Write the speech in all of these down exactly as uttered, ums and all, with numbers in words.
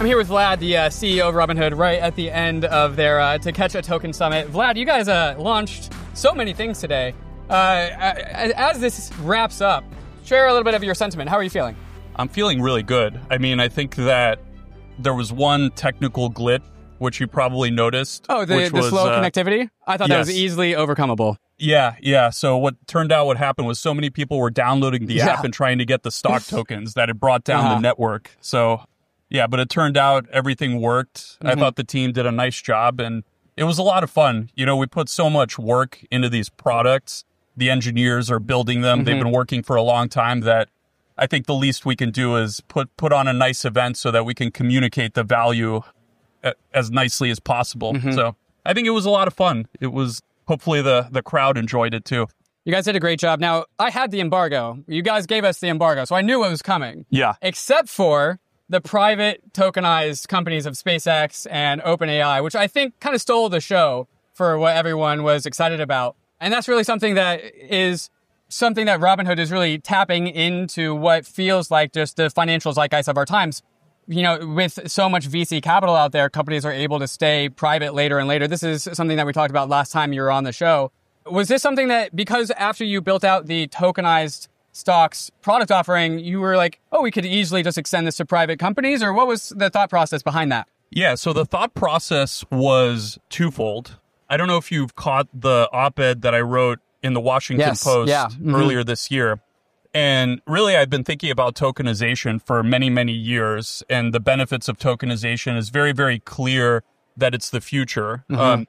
I'm here with Vlad, the uh, C E O of Robinhood, right at the end of their uh, To Catch a Token Summit. Vlad, you guys uh, launched so many things today. Uh, as this wraps up, share a little bit of your sentiment. How are you feeling? I'm feeling really good. I mean, I think that there was one technical glitch, which you probably noticed. Oh, the, which the was, slow uh, connectivity? I thought yes. that was easily overcomeable. Yeah, yeah. So what turned out what happened was so many people were downloading the Yeah. app and trying to get the stock tokens that it brought down Uh-huh. the network. So, yeah, but it turned out everything worked. Mm-hmm. I thought the team did a nice job, and it was a lot of fun. You know, we put so much work into these products. The engineers are building them. Mm-hmm. They've been working for a long time that I think the least we can do is put put on a nice event so that we can communicate the value a, as nicely as possible. Mm-hmm. So I think it was a lot of fun. It was, hopefully the, the crowd enjoyed it too. You guys did a great job. Now, I had the embargo. You guys gave us the embargo, so I knew it was coming. Yeah. Except for the private tokenized companies of SpaceX and OpenAI, which I think kind of stole the show for what everyone was excited about. And that's really something that is something that Robinhood is really tapping into what feels like just the financial zeitgeist of our times. You know, with so much V C capital out there, companies are able to stay private later and later. This is something that we talked about last time you were on the show. Was this something that, because after you built out the tokenized stocks product offering, you were like, oh, we could easily just extend this to private companies? Or what was the thought process behind that? Yeah, so the thought process was twofold. I don't know if you've caught the op-ed that I wrote in the Washington Yes, Post yeah, mhm. earlier this year. And really, I've been thinking about tokenization for many, many years. And the benefits of tokenization is very, very clear that it's the future. Mm-hmm. Um,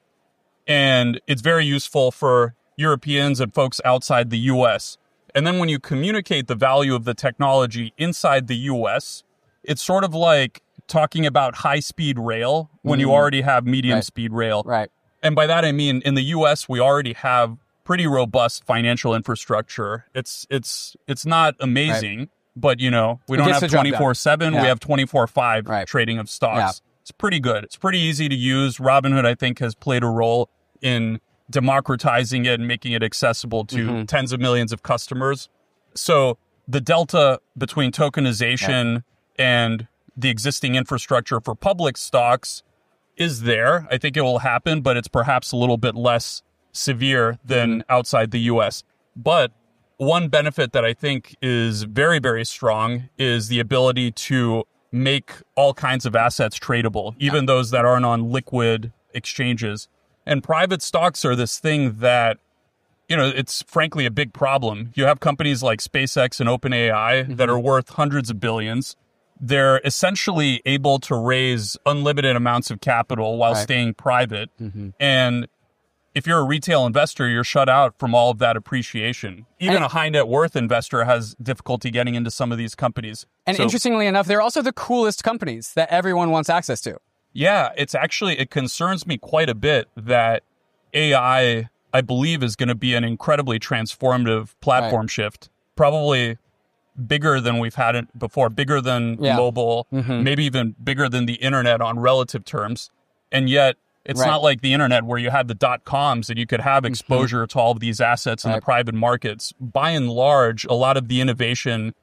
and it's very useful for Europeans and folks outside the U S. And then when you communicate the value of the technology inside the U S, it's sort of like talking about high-speed rail when you already have medium-speed rail. Right. And by that, I mean, in the U S, we already have pretty robust financial infrastructure. It's it's it's not amazing, right. but, you know, we It don't gets have the job done. twenty-four seven. Yeah. We have twenty-four five Right. trading of stocks. Yeah. It's pretty good. It's pretty easy to use. Robinhood, I think, has played a role in democratizing it and making it accessible to Mm-hmm. tens of millions of customers. So the delta between tokenization Right. and the existing infrastructure for public stocks is there. I think it will happen, but it's perhaps a little bit less severe than Mm-hmm. outside the U S. But one benefit that I think is very, very strong is the ability to make all kinds of assets tradable, even those that aren't on liquid exchanges. And private stocks are this thing that, you know, it's frankly a big problem. You have companies like SpaceX and OpenAI Mm-hmm. that are worth hundreds of billions. They're essentially able to raise unlimited amounts of capital while Right. staying private. Mm-hmm. And if you're a retail investor, you're shut out from all of that appreciation. Even And- a high net worth investor has difficulty getting into some of these companies. And So, interestingly enough, they're also the coolest companies that everyone wants access to. yeah, it's actually, it concerns me quite a bit that A I, I believe, is going to be an incredibly transformative platform Right. shift. Probably bigger than we've had it before, bigger than Yeah. mobile, Mhm. maybe even bigger than the internet on relative terms. And yet, it's Right. not like the internet where you had the dot coms and you could have exposure to all of these assets in Right. the private markets. By and large, a lot of the innovation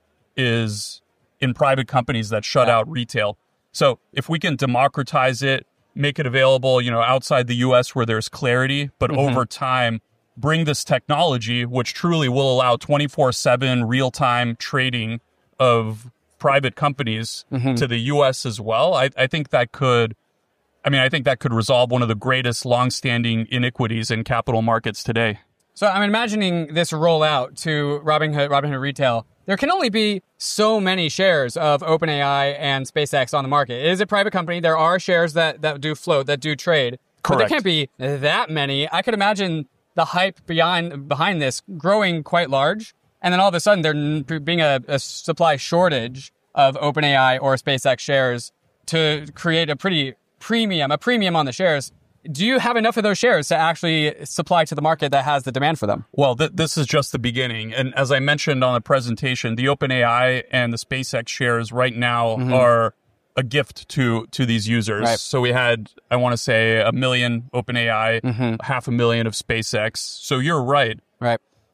is in private companies that shut Yeah. out retail. So if we can democratize it, make it available, you know, outside the U S where there's clarity, but Mm-hmm. over time, bring this technology, which truly will allow twenty-four seven real-time trading of private companies Mm-hmm. to the U S as well. I, I think that could, I mean, I think that could resolve one of the greatest longstanding iniquities in capital markets today. So I'm imagining this rollout to Robinhood, Robinhood Retail. There can only be so many shares of OpenAI and SpaceX on the market. It is a private company. There are shares that, that do float, that do trade. But there Correct. can't be that many. I could imagine the hype behind, behind this growing quite large. And then all of a sudden there n- being a, a supply shortage of OpenAI or SpaceX shares to create a pretty premium, a premium on the shares. Do you have enough of those shares to actually supply to the market that has the demand for them? Well, th- this is just the beginning. And as I mentioned on the presentation, the OpenAI and the SpaceX shares right now Mm-hmm. are a gift to to these users. Right. So we had, I want to say, a million OpenAI, Mm-hmm. half a million of SpaceX. So you're right. Right.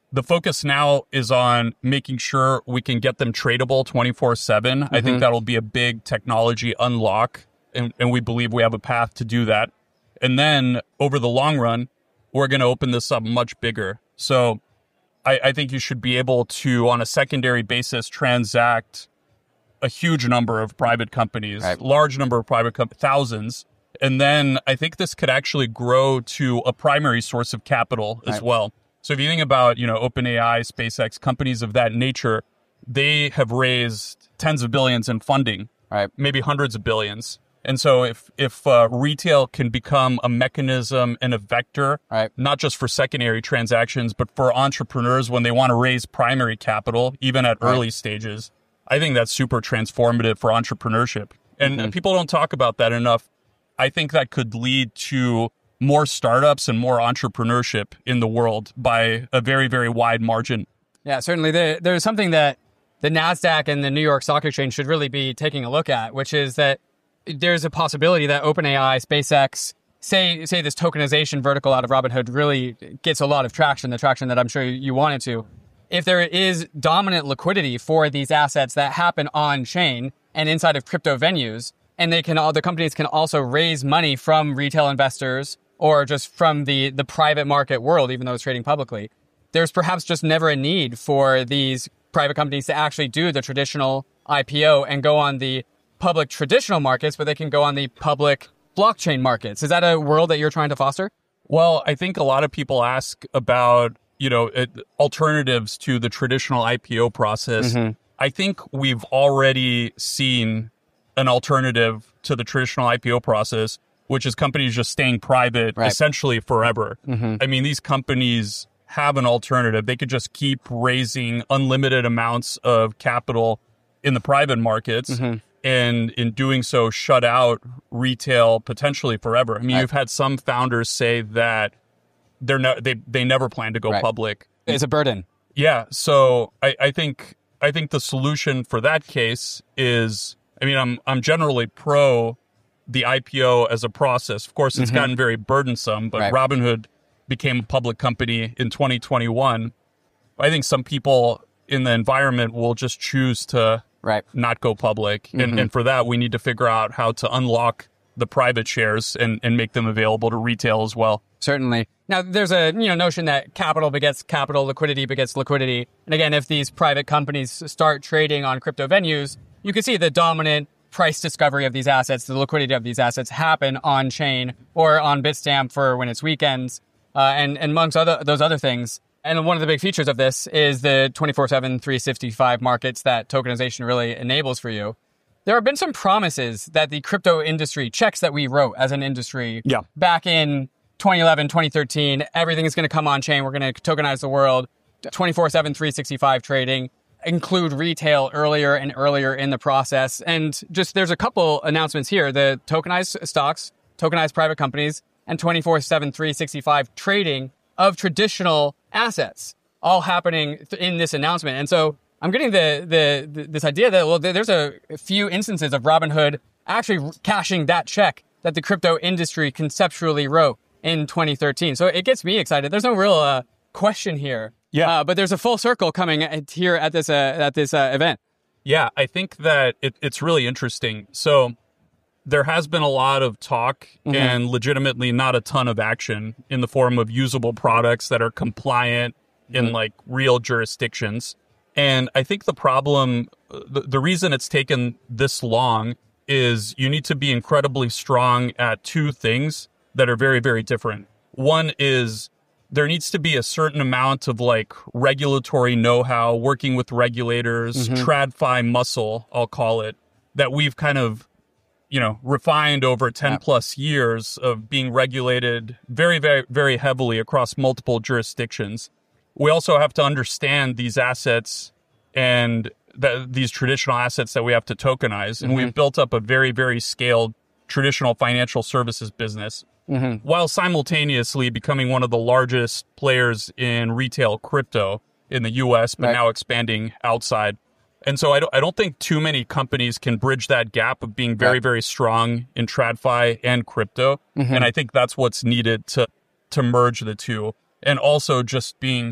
the focus now is on making sure we can get them tradable twenty-four seven. Mm-hmm. I think that'll be a big technology unlock, and, and we believe we have a path to do that. And then over the long run, we're going to open this up much bigger. So I, I think you should be able to, on a secondary basis, transact a huge number of private companies, right. large number of private companies, thousands. And then I think this could actually grow to a primary source of capital as right. well. So if you think about, you know, OpenAI, SpaceX, companies of that nature, they have raised tens of billions in funding, right. maybe hundreds of billions. And so if if uh, retail can become a mechanism and a vector, right. not just for secondary transactions, but for entrepreneurs when they want to raise primary capital, even at right. early stages, I think that's super transformative for entrepreneurship. And, mm-hmm. and people don't talk about that enough. I think that could lead to more startups and more entrepreneurship in the world by a very, very wide margin. Yeah, certainly. There, there's something that the NASDAQ and the New York Stock Exchange should really be taking a look at, which is that there's a possibility that OpenAI, SpaceX, say say this tokenization vertical out of Robinhood really gets a lot of traction, the traction that I'm sure you wanted to. If there is dominant liquidity for these assets that happen on chain and inside of crypto venues, and they can all the companies can also raise money from retail investors or just from the the private market world, even though it's trading publicly, there's perhaps just never a need for these private companies to actually do the traditional I P O and go on the public traditional markets, but they can go on the public blockchain markets. Is that a world that you're trying to foster? Well, I think a lot of people ask about, you know, it, alternatives to the traditional I P O process. Mm-hmm. I think we've already seen an alternative to the traditional I P O process, which is companies just staying private right. essentially forever. Mm-hmm. I mean, these companies have an alternative. They could just keep raising unlimited amounts of capital in the private markets. Mm-hmm. And in doing so, shut out retail potentially forever. I mean, right. you've had some founders say that they're no, they they never plan to go right. public. It's a burden. Yeah. So I, I think I think the solution for that case is, I mean, I'm I'm generally pro the I P O as a process. Of course, it's mm-hmm. gotten very burdensome, but right. Robinhood became a public company in twenty twenty-one. I think some people in the environment will just choose to right. not go public. Mm-hmm. And, and for that, we need to figure out how to unlock the private shares and, and make them available to retail as well. Certainly. Now, there's a you know notion that capital begets capital, liquidity begets liquidity. And again, if these private companies start trading on crypto venues, you can see the dominant price discovery of these assets, the liquidity of these assets happen on chain or on Bitstamp for when it's weekends, uh, and, and amongst other those other things. And one of the big features of this is the twenty-four seven, three sixty-five markets that tokenization really enables for you. There have been some promises that the crypto industry, checks that we wrote as an industry yeah. back in twenty eleven, twenty thirteen, everything is going to come on chain. We're going to tokenize the world, twenty-four seven, three sixty-five trading, include retail earlier and earlier in the process. And just there's a couple announcements here, the tokenized stocks, tokenized private companies, and twenty-four seven, three sixty-five trading of traditional assets all happening in this announcement. And so I'm getting the, the, the this idea that, well, there's a few instances of Robinhood actually cashing that check that the crypto industry conceptually wrote in twenty thirteen. So it gets me excited. There's no real uh, question here. Yeah. Uh, but there's a full circle coming at, here at this uh, at this uh, event. Yeah, I think that it, it's really interesting. So there has been a lot of talk mm-hmm. and legitimately not a ton of action in the form of usable products that are compliant mm-hmm. in like real jurisdictions. And I think the problem, the, the reason it's taken this long is you need to be incredibly strong at two things that are very, very different. One is there needs to be a certain amount of like regulatory know-how, working with regulators, mm-hmm. TradFi muscle, I'll call it, that we've kind of you know, refined over ten yeah. plus years of being regulated very, very, very heavily across multiple jurisdictions. We also have to understand these assets and th- these traditional assets that we have to tokenize. And mm-hmm. we've built up a very, very scaled traditional financial services business mm-hmm. while simultaneously becoming one of the largest players in retail crypto in the U S, but right. now expanding outside. And so I don't, I don't think too many companies can bridge that gap of being very, very strong in TradFi and crypto. Mm-hmm. And I think that's what's needed to to merge the two. And also just being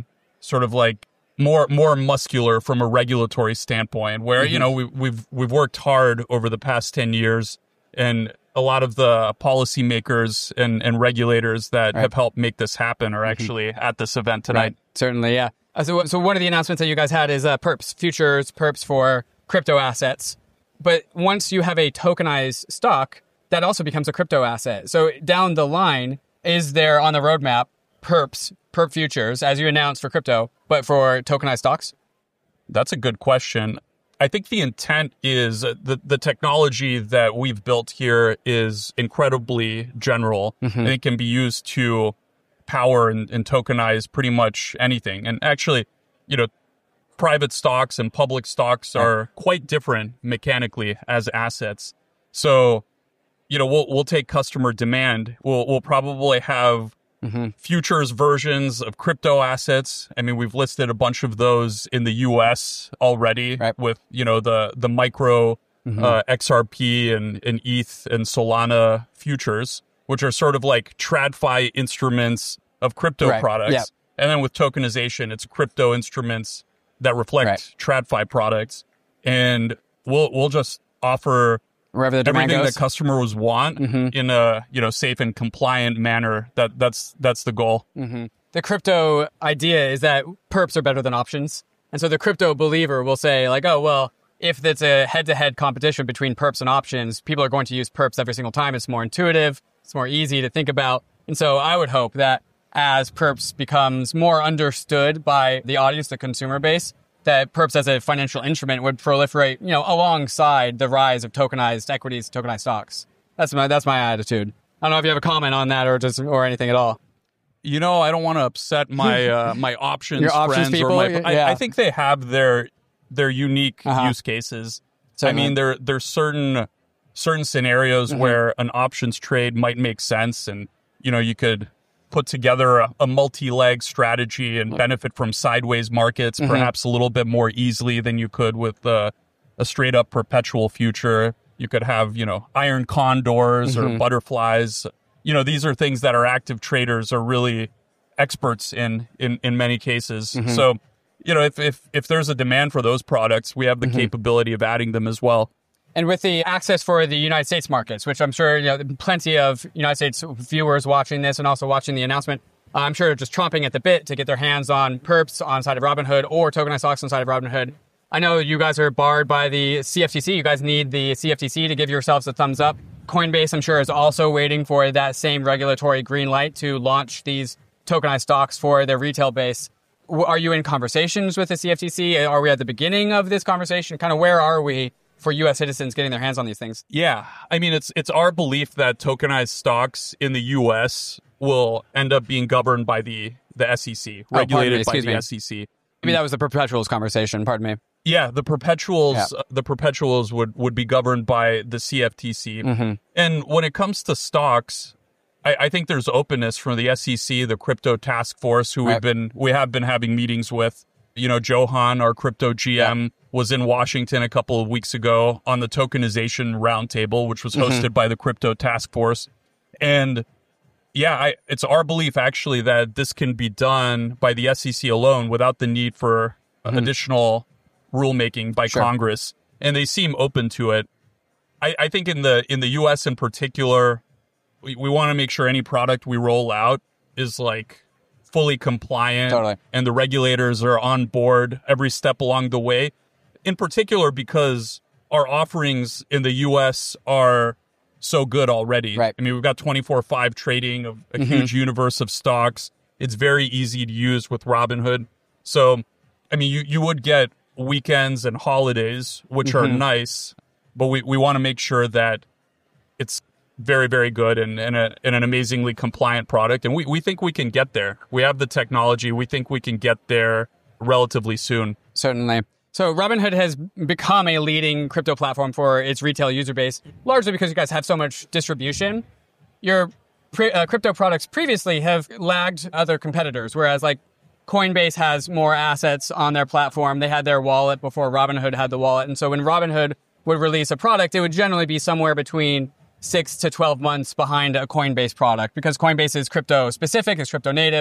sort of like more more muscular from a regulatory standpoint, where mm-hmm. you know we, we've we've worked hard over the past ten years, and a lot of the policymakers and, and regulators that right. have helped make this happen are actually mm-hmm. at this event tonight. Right. Certainly, yeah. Uh, so, so one of the announcements that you guys had is uh, perps, futures, perps for crypto assets. But once you have a tokenized stock, that also becomes a crypto asset. So down the line, is there on the roadmap perps, perp futures, as you announced for crypto, but for tokenized stocks? That's a good question. I think the intent is the, the technology that we've built here is incredibly general, mm-hmm. and it can be used to power and, and tokenize pretty much anything. And actually, you know, private stocks and public stocks are quite different mechanically as assets. So, you know, we'll we'll take customer demand. We'll we'll probably have mm-hmm. futures versions of crypto assets. I mean, we've listed a bunch of those in the U S already right. with, you know, the the micro mm-hmm. uh, X R P and, and E T H and Solana futures, which are sort of like TradFi instruments of crypto right. products. Yep. And then with tokenization, it's crypto instruments that reflect right. TradFi products. And we'll we'll just offer wherever the everything goes. that customers want mm-hmm. in a, you know, safe and compliant manner. That that's that's the goal. Mm-hmm. The crypto idea is that perps are better than options. And so the crypto believer will say like, oh, well, if it's a head-to-head competition between perps and options, people are going to use perps every single time. It's more intuitive. It's more easy to think about. And so I would hope that as perps becomes more understood by the audience, the consumer base, that perps as a financial instrument would proliferate, you know, alongside the rise of tokenized equities, tokenized stocks. That's my that's my attitude. I don't know if you have a comment on that or just or anything at all. You know, I don't want to upset my uh, my options Your friends options people? or my. Yeah. I, I think they have their their unique uh-huh. use cases. Certainly. I mean, there there's certain certain scenarios mm-hmm. where an options trade might make sense, and you know, you could put together a, a multi-leg strategy and benefit from sideways markets mm-hmm. perhaps a little bit more easily than you could with uh, a straight up perpetual future. You could have, you know, iron condors mm-hmm. or butterflies. You know, these are things that our active traders are really experts in, in, in many cases. Mm-hmm. So, you know, if, if, if there's a demand for those products, we have the mm-hmm. capability of adding them as well. And with the access for the United States markets, which I'm sure, you know, plenty of United States viewers watching this and also watching the announcement, I'm sure just chomping at the bit to get their hands on perps on side of Robinhood or tokenized stocks on side of Robinhood. I know you guys are barred by the C F T C. You guys need the C F T C to give yourselves a thumbs up. Coinbase, I'm sure, is also waiting for that same regulatory green light to launch these tokenized stocks for their retail base. Are you in conversations with the C F T C? Are we at the beginning of this conversation? Kind of where are we for U S citizens getting their hands on these things? Yeah. I mean, it's it's our belief that tokenized stocks in the U S will end up being governed by the, the S E C, oh, regulated me, by the me. S E C. Maybe that was the perpetuals conversation, pardon me. Yeah, the perpetuals yeah. uh, the perpetuals would, would be governed by the C F T C. Mm-hmm. And when it comes to stocks, I, I think there's openness from the S E C, the crypto task force, who right. we've been we have been having meetings with. You know, Johan, our crypto G M, yeah. was in Washington a couple of weeks ago on the tokenization roundtable, which was hosted mm-hmm. by the crypto task force. And yeah, I, it's our belief actually that this can be done by the S E C alone without the need for mm-hmm. additional rulemaking by sure. Congress. And they seem open to it. I, I think in the in the U S in particular, we, we want to make sure any product we roll out is like fully compliant totally. And the regulators are on board every step along the way. In particular, because our offerings in the U S are so good already. Right. I mean, we've got twenty-four five trading of a mm-hmm. huge universe of stocks. It's very easy to use with Robinhood. So, I mean, you, you would get weekends and holidays, which mm-hmm. are nice, but we, we want to make sure that it's very, very good and, and, a, and an amazingly compliant product. And we, we think we can get there. We have the technology. We think we can get there relatively soon. Certainly. So Robinhood has become a leading crypto platform for its retail user base, largely because you guys have so much distribution. Your pre- uh, crypto products previously have lagged other competitors, whereas like Coinbase has more assets on their platform. They had their wallet before Robinhood had the wallet. And so when Robinhood would release a product, it would generally be somewhere between six to twelve months behind a Coinbase product because Coinbase is crypto specific, it's crypto native,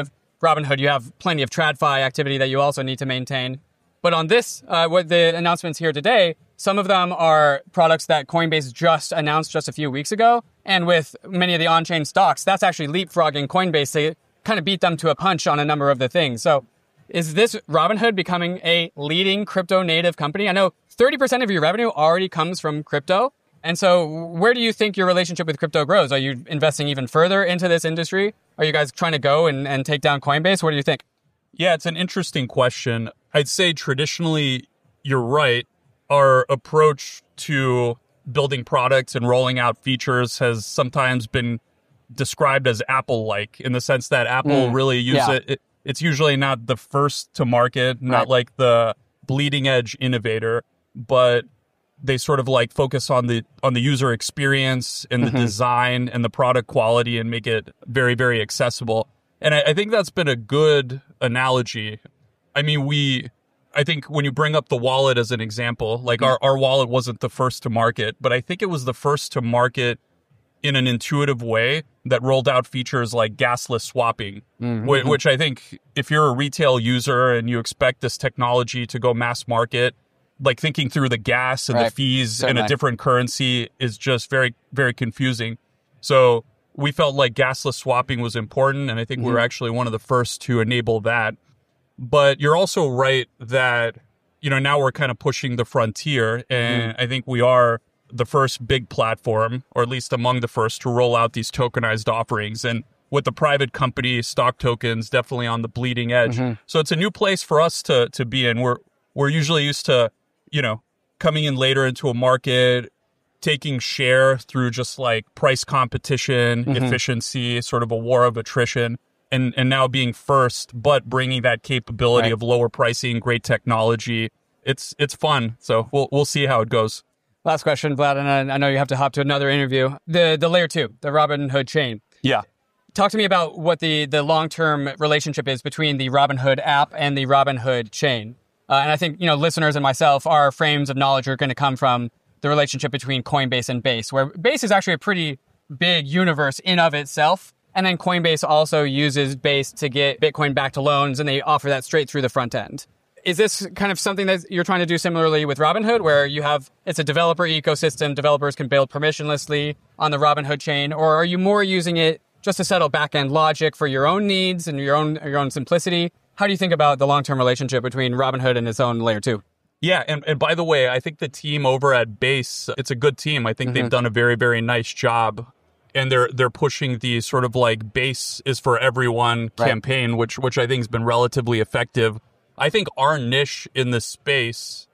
Robinhood, you have plenty of TradFi activity that you also need to maintain. But on this, uh, what the announcements here today, some of them are products that Coinbase just announced just a few weeks ago. And with many of the on-chain stocks, that's actually leapfrogging Coinbase to kind of beat them to a punch on a number of the things. So is this Robinhood becoming a leading crypto native company? I know thirty percent of your revenue already comes from crypto. And so where do you think your relationship with crypto grows? Are you investing even further into this industry? Are you guys trying to go and, and take down Coinbase? What do you think? Yeah, it's an interesting question. I'd say traditionally, you're right. Our approach to building products and rolling out features has sometimes been described as Apple-like, in the sense that Apple mm, really uses yeah. it, it. It's usually not the first to market, not right. like the bleeding edge innovator, but they sort of like focus on the on the user experience and the mm-hmm. design and the product quality and make it very, very accessible. And I, I think that's been a good analogy. I mean, we, I think when you bring up the wallet as an example, like mm-hmm. our, our wallet wasn't the first to market, but I think it was the first to market in an intuitive way that rolled out features like gasless swapping, mm-hmm. which, which I think if you're a retail user and you expect this technology to go mass market, like thinking through the gas and right. the fees Certainly. in a different currency is just very, very confusing. So we felt like gasless swapping was important, and I think mm-hmm. we were actually one of the first to enable that. But you're also right that, you know, now we're kind of pushing the frontier, and mm-hmm. I think we are the first big platform, or at least among the first, to roll out these tokenized offerings. And with the private company stock tokens definitely on the bleeding edge. Mm-hmm. So it's a new place for us to to be in. We're we're usually used to, you know, coming in later into a market, taking share through just like price competition, mm-hmm. efficiency, sort of a war of attrition, and, and now being first, but bringing that capability right. of lower pricing, great technology. It's it's fun. So we'll we'll see how it goes. Last question, Vlad, and I know you have to hop to another interview. The the layer two, the Robinhood chain. Yeah. Talk to me about what the, the long-term relationship is between the Robinhood app and the Robinhood chain. Uh, and I think, you know, listeners and myself, our frames of knowledge are going to come from the relationship between Coinbase and Base, where Base is actually a pretty big universe in of itself. And then Coinbase also uses Base to get Bitcoin back to loans, and they offer that straight through the front end. Is this kind of something that you're trying to do similarly with Robinhood, where you have, it's a developer ecosystem, developers can build permissionlessly on the Robinhood chain, or are you more using it just to settle back-end logic for your own needs and your own your own simplicity? How do you think about the long-term relationship between Robinhood and its own layer two? Yeah, and, and by the way, I think the team over at Base, it's a good team. I think mm-hmm. they've done a very, very nice job. And they're they're pushing the sort of like Base is for everyone right. campaign, which which I think has been relatively effective. I think our niche in this space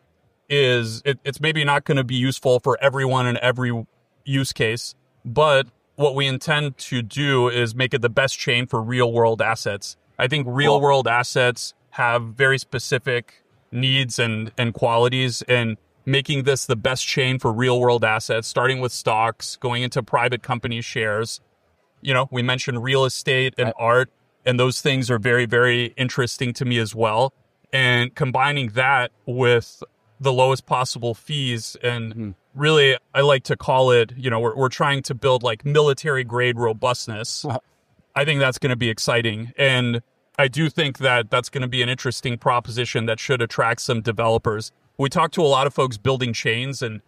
is, it, it's maybe not going to be useful for everyone in every use case, but what we intend to do is make it the best chain for real world assets. I think real world assets have very specific needs and, and qualities, and making this the best chain for real world assets, starting with stocks, going into private company shares. You know, we mentioned real estate and right. art, and those things are very, very interesting to me as well. And combining that with the lowest possible fees, and mm-hmm. really, I like to call it, you know, we're, we're trying to build like military grade robustness. Wow. I think that's going to be exciting. And I do think that that's going to be an interesting proposition that should attract some developers. We talk to a lot of folks building chains, and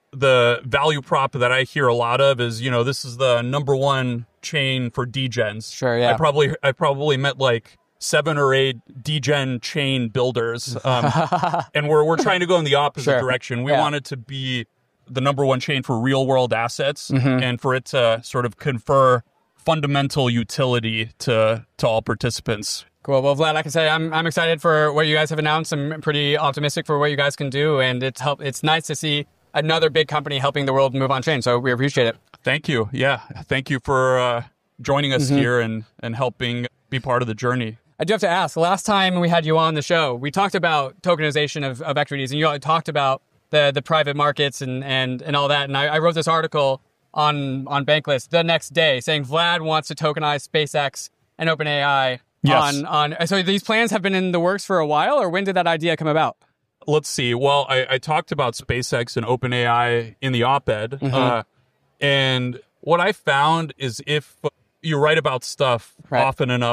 the value prop that I hear a lot of is, you know, this is the number one chain for degens. Sure, yeah. I probably, I probably met like seven or eight degen chain builders. Um, and we're, we're trying to go in the opposite sure. direction. We yeah. want it to be the number one chain for real world assets, mm-hmm. and for it to sort of confer fundamental utility to, to all participants. Cool. Well, Vlad, like I say, I'm I'm excited for what you guys have announced. I'm pretty optimistic for what you guys can do, and it's help. It's nice to see another big company helping the world move on chain. So we appreciate it. Thank you. Yeah, thank you for uh, joining us mm-hmm. here and and helping be part of the journey. I do have to ask. Last time we had you on the show, we talked about tokenization of, of equities, and you talked about the the private markets and and and all that. And I, I wrote this article on on Bankless the next day saying Vlad wants to tokenize SpaceX and OpenAI. Yes. On, on, so these plans have been in the works for a while, or when did that idea come about? Let's see. Well, I, I talked about SpaceX and OpenAI in the op-ed. Mm-hmm. Uh, and what I found is if you write about stuff right. often enough,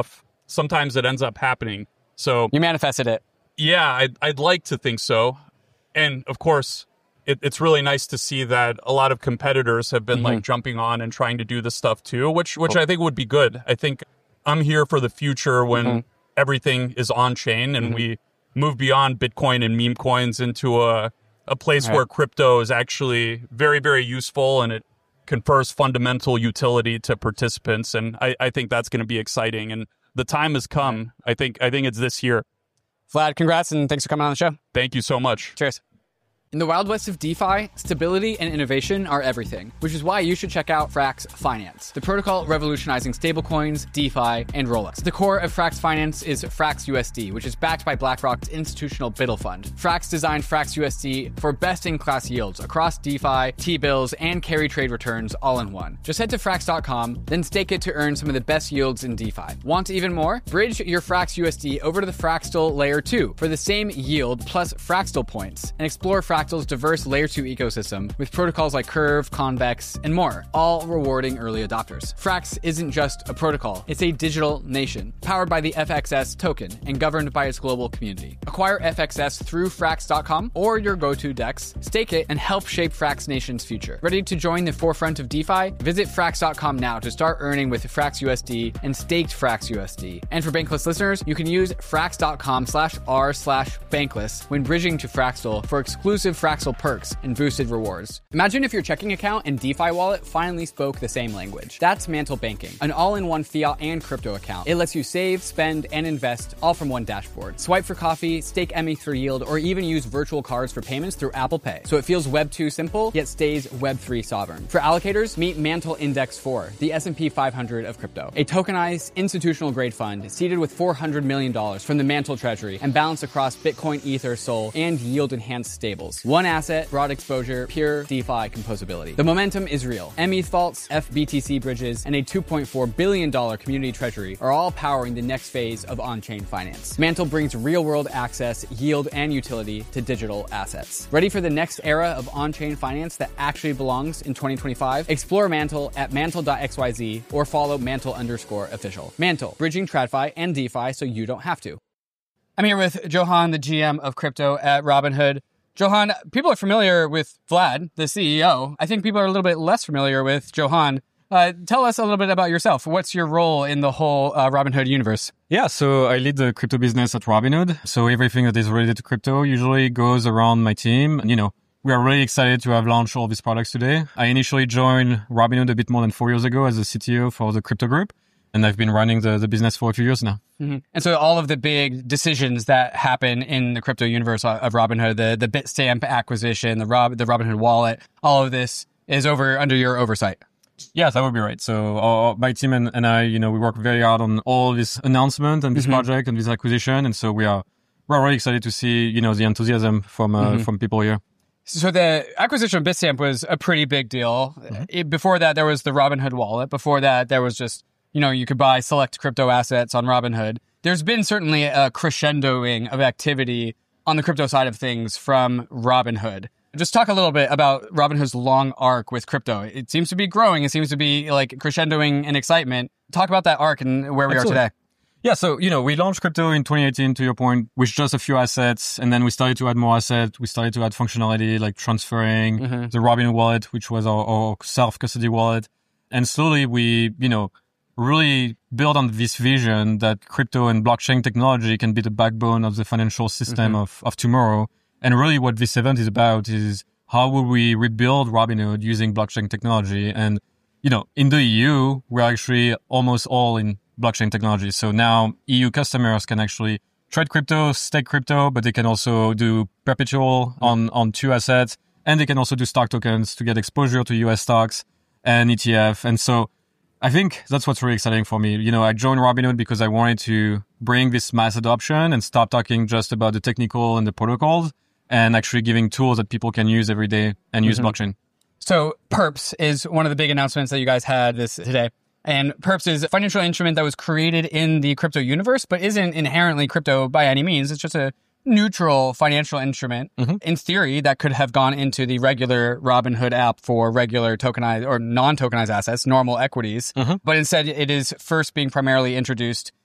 sometimes it ends up happening. So you manifested it. Yeah, I'd, I'd like to think so. And of course, it, it's really nice to see that a lot of competitors have been mm-hmm. like jumping on and trying to do this stuff too, which which oh. I think would be good. I think I'm here for the future when mm-hmm. everything is on chain and mm-hmm. we move beyond Bitcoin and meme coins into a, a place right. where crypto is actually very, very useful and it confers fundamental utility to participants. And I, I think that's going to be exciting. And the time has come. I think I think it's this year. Vlad, congrats and thanks for coming on the show. Thank you so much. Cheers. In the Wild West of DeFi, stability and innovation are everything, which is why you should check out Frax Finance, the protocol revolutionizing stablecoins, DeFi, and rollups. The core of Frax Finance is Frax U S D, which is backed by BlackRock's institutional Biddle Fund. Frax designed Frax U S D for best-in-class yields across DeFi, T-bills, and carry trade returns all in one. Just head to frax dot com, then stake it to earn some of the best yields in DeFi. Want even more? Bridge your Frax U S D over to the Fraxtal Layer two for the same yield plus Fraxtal points, and explore Frax diverse Layer two ecosystem with protocols like Curve, Convex, and more, all rewarding early adopters. Frax isn't just a protocol, it's a digital nation, powered by the F X S token and governed by its global community. Acquire F X S through frax dot com or your go-to DEX, stake it, and help shape Frax Nation's future. Ready to join the forefront of DeFi? Visit frax dot com now to start earning with Frax U S D and staked Frax U S D. And for Bankless listeners, you can use frax dot com slash r slash bankless when bridging to Fraxtal for exclusive Fraxtal perks and boosted rewards. Imagine if your checking account and DeFi wallet finally spoke the same language. That's Mantle Banking, an all-in-one fiat and crypto account. It lets you save, spend, and invest all from one dashboard. Swipe for coffee, stake M E for yield, or even use virtual cards for payments through Apple Pay. So it feels Web two simple, yet stays Web three sovereign. For allocators, meet Mantle Index four, the S and P five hundred of crypto. A tokenized, institutional-grade fund seeded with four hundred million dollars from the Mantle Treasury and balanced across Bitcoin, Ether, Sol, and yield-enhanced stables. One asset, broad exposure, pure DeFi composability. The momentum is real. M E T H vaults, F B T C bridges, and a two point four billion dollars community treasury are all powering the next phase of on-chain finance. Mantle brings real-world access, yield, and utility to digital assets. Ready for the next era of on-chain finance that actually belongs in twenty twenty-five? Explore Mantle at mantle dot x y z or follow Mantle underscore official. Mantle, bridging TradFi and DeFi so you don't have to. I'm here with Johan, the G M of crypto at Robinhood. Johan, people are familiar with Vlad, the C E O. I think people are a little bit less familiar with Johan. Uh, tell us a little bit about yourself. What's your role in the whole uh, Robinhood universe? Yeah, so I lead the crypto business at Robinhood. So everything that is related to crypto usually goes around my team. And, you know, we are really excited to have launched all these products today. I initially joined Robinhood a bit more than four years ago as a C T O for the crypto group. And I've been running the, the business for a few years now. Mm-hmm. And so all of the big decisions that happen in the crypto universe of Robinhood, the, the Bitstamp acquisition, the Rob, the Robinhood wallet, all of this is over under your oversight. Yes, that would be right. So uh, my team and, and I, you know, we work very hard on all this announcement and this mm-hmm. project and this acquisition. And so we are, we're really excited to see, you know, the enthusiasm from, uh, mm-hmm. from people here. So the acquisition of Bitstamp was a pretty big deal. Mm-hmm. It, before that, there was the Robinhood wallet. Before that, there was just, you know, you could buy select crypto assets on Robinhood. There's been certainly a crescendoing of activity on the crypto side of things from Robinhood. Just talk a little bit about Robinhood's long arc with crypto. It seems to be growing. It seems to be like crescendoing in excitement. Talk about that arc and where we Absolutely. Are today. Yeah, so, you know, we launched crypto in twenty eighteen, to your point, with just a few assets. And then we started to add more assets. We started to add functionality like transferring mm-hmm. the Robinhood wallet, which was our, our self-custody wallet. And slowly we, you know, really build on this vision that crypto and blockchain technology can be the backbone of the financial system mm-hmm. of, of tomorrow. And really what this event is about is how will we rebuild Robinhood using blockchain technology? And, you know, in the E U, we're actually almost all in blockchain technology. So now E U customers can actually trade crypto, stake crypto, but they can also do perpetual on, on two assets. And they can also do stock tokens to get exposure to U S stocks and E T F. And so I think that's what's really exciting for me. You know, I joined Robinhood because I wanted to bring this mass adoption and stop talking just about the technical and the protocols and actually giving tools that people can use every day and mm-hmm. use blockchain. So Perps is one of the big announcements that you guys had this today. And Perps is a financial instrument that was created in the crypto universe, but isn't inherently crypto by any means. It's just a neutral financial instrument. Mm-hmm. In theory, that could have gone into the regular Robinhood app for regular tokenized or non-tokenized assets, normal equities. Mm-hmm. But instead, it is first being primarily introduced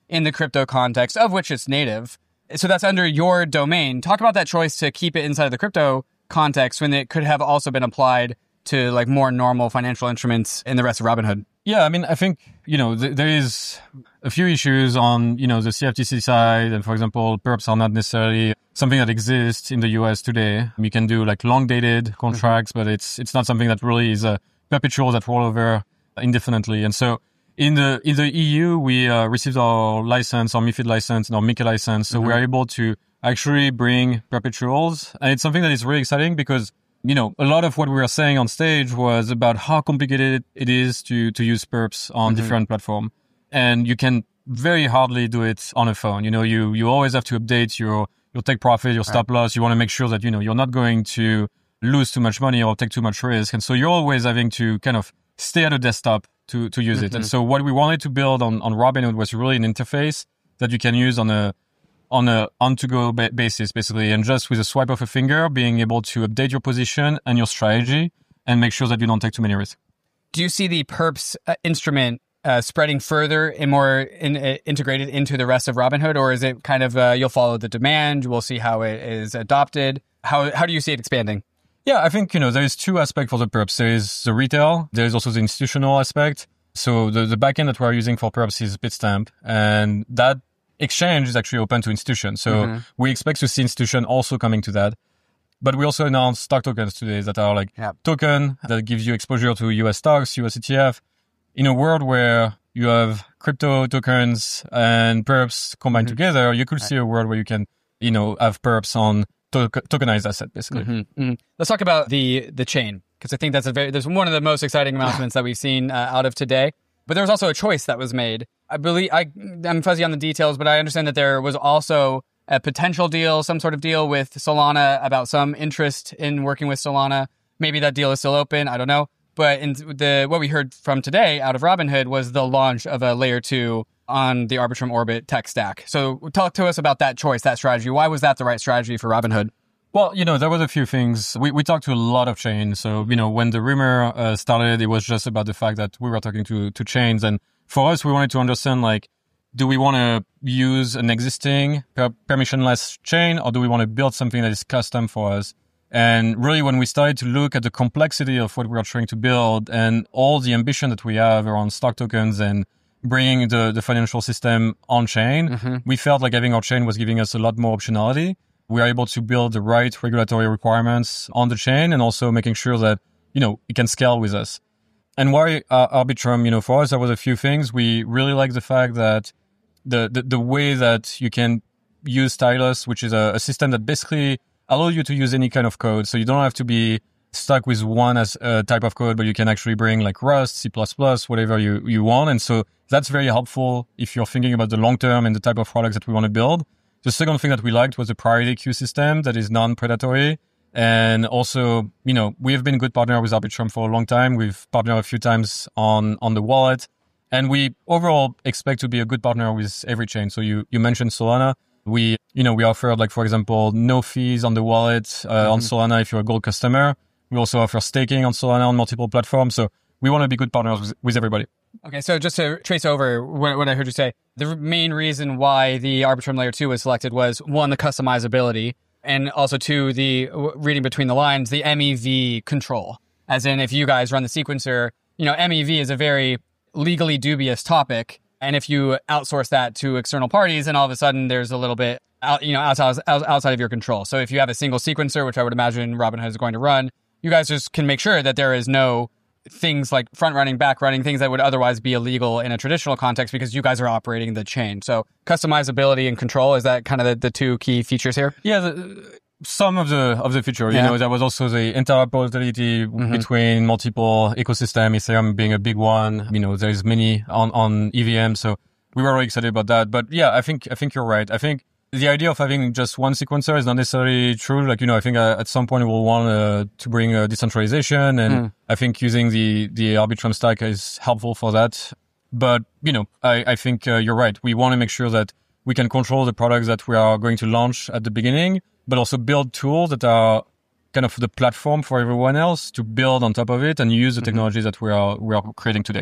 in the crypto context, of which it's native. So that's under your domain. Talk about that choice to keep it inside of the crypto context when it could have also been applied to like more normal financial instruments in the rest of Robinhood. Yeah, I mean, I think, you know, th- there is a few issues on, you know, the C F T C side. And for example, perps are not necessarily something that exists in the U S today. You can do like long dated contracts, mm-hmm. but it's, it's not something that really is a perpetual that roll over indefinitely. And so in the, in the E U, we uh, received our license, our MiFID license and our MiCA license. So mm-hmm. we're able to actually bring perpetuals. And it's something that is really exciting because, you know, a lot of what we were saying on stage was about how complicated it is to, to use perps on mm-hmm. different platforms. And you can very hardly do it on a phone. You know, you, you always have to update your, your take profit, your stop loss. You want to make sure that, you know, you're not going to lose too much money or take too much risk. And so you're always having to kind of stay at a desktop to, to use mm-hmm. it. And so what we wanted to build on, on Robinhood was really an interface that you can use on a, on a on-to-go ba- basis, basically, and just with a swipe of a finger, being able to update your position and your strategy and make sure that you don't take too many risks. Do you see the perps uh, instrument uh, spreading further and more in, uh, integrated into the rest of Robinhood, or is it kind of uh, you'll follow the demand, we'll see how it is adopted? How how do you see it expanding? Yeah, I think, you know, there is two aspects for the perps. There is the retail, there is also the institutional aspect. So the, the backend that we're using for perps is Bitstamp, and that exchange is actually open to institutions. So mm-hmm. we expect to see institution also coming to that. But we also announced stock tokens today that are like yep. token that gives you exposure to U S stocks, U S E T F. In a world where you have crypto tokens and perps combined mm-hmm. together, you could right. see a world where you can, you know, have perps on to- tokenized asset, basically. Mm-hmm. Mm-hmm. Let's talk about the the chain, because I think that's a very, there's one of the most exciting announcements that we've seen uh, out of today. But there was also a choice that was made. I believe I, I'm fuzzy on the details, but I understand that there was also a potential deal, some sort of deal with Solana about some interest in working with Solana. Maybe that deal is still open. I don't know. But in the what we heard from today out of Robinhood was the launch of a layer two on the Arbitrum Orbit tech stack. So talk to us about that choice, that strategy. Why was that the right strategy for Robinhood? Well, you know, there was a few things. We we talked to a lot of chains. So, you know, when the rumor uh, started, it was just about the fact that we were talking to, to chains. And for us, we wanted to understand, like, do we want to use an existing per- permissionless chain, or do we want to build something that is custom for us? And really, when we started to look at the complexity of what we are trying to build and all the ambition that we have around stock tokens and bringing the, the financial system on chain, mm-hmm. we felt like having our chain was giving us a lot more optionality. We are able to build the right regulatory requirements on the chain and also making sure that, you know, it can scale with us. And why uh, Arbitrum, you know, for us, there was a few things. We really like the fact that the, the, the way that you can use Stylus, which is a, a system that basically allows you to use any kind of code. So you don't have to be stuck with one as a type of code, but you can actually bring like Rust, C plus plus, whatever you, you want. And so that's very helpful if you're thinking about the long term and the type of products that we want to build. The second thing that we liked was the priority queue system that is non-predatory. And also, you know, we have been a good partner with Arbitrum for a long time. We've partnered a few times on, on the wallet. And we overall expect to be a good partner with every chain. So you, you mentioned Solana. We, you know, we offered, like, for example, no fees on the wallet uh, mm-hmm. on Solana if you're a gold customer. We also offer staking on Solana on multiple platforms. So we want to be good partners with, with everybody. Okay, so just to trace over what, what I heard you say, the main reason why the Arbitrum Layer two was selected was, one, the customizability, and also, two, the, reading between the lines, the M E V control. As in, if you guys run the sequencer, you know, M E V is a very legally dubious topic, and if you outsource that to external parties, then all of a sudden there's a little bit, out, you know, outside, outside of your control. So if you have a single sequencer, which I would imagine Robinhood is going to run, you guys just can make sure that there is no things like front running, back running, things that would otherwise be illegal in a traditional context because you guys are operating the chain. So customizability and control, is that kind of the, the two key features here? Yeah, the, some of the of the feature. Yeah. You know, there was also the interoperability mm-hmm. between multiple ecosystem, Ethereum being a big one. You know, there's many on, on E V M. So we were really excited about that. But yeah, I think I think you're right. I think the idea of having just one sequencer is not necessarily true. Like, you know, I think uh, at some point we'll want uh, to bring uh, decentralization, and mm. I think using the, the Arbitrum stack is helpful for that. But, you know, I, I think uh, you're right. We want to make sure that we can control the products that we are going to launch at the beginning, but also build tools that are kind of the platform for everyone else to build on top of it and use the mm-hmm. technology that we are, we are creating today.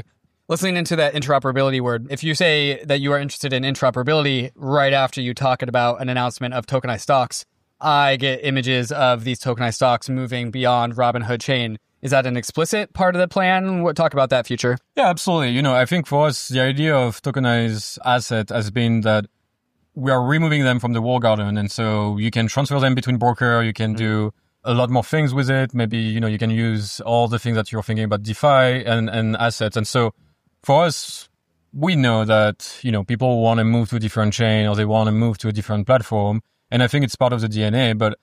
listening into that interoperability word, if you say that you are interested in interoperability right after you talk about an announcement of tokenized stocks, I get images of these tokenized stocks moving beyond Robinhood chain. Is that an explicit part of the plan? What talk about that future? Yeah, absolutely. You know, I think for us, the idea of tokenized asset has been that we are removing them from the walled garden. And so you can transfer them between broker. You can do a lot more things with it. Maybe, you know, you can use all the things that you're thinking about DeFi and, and assets. And so for us, we know that, you know, people want to move to a different chain or they want to move to a different platform. And I think it's part of the D N A. But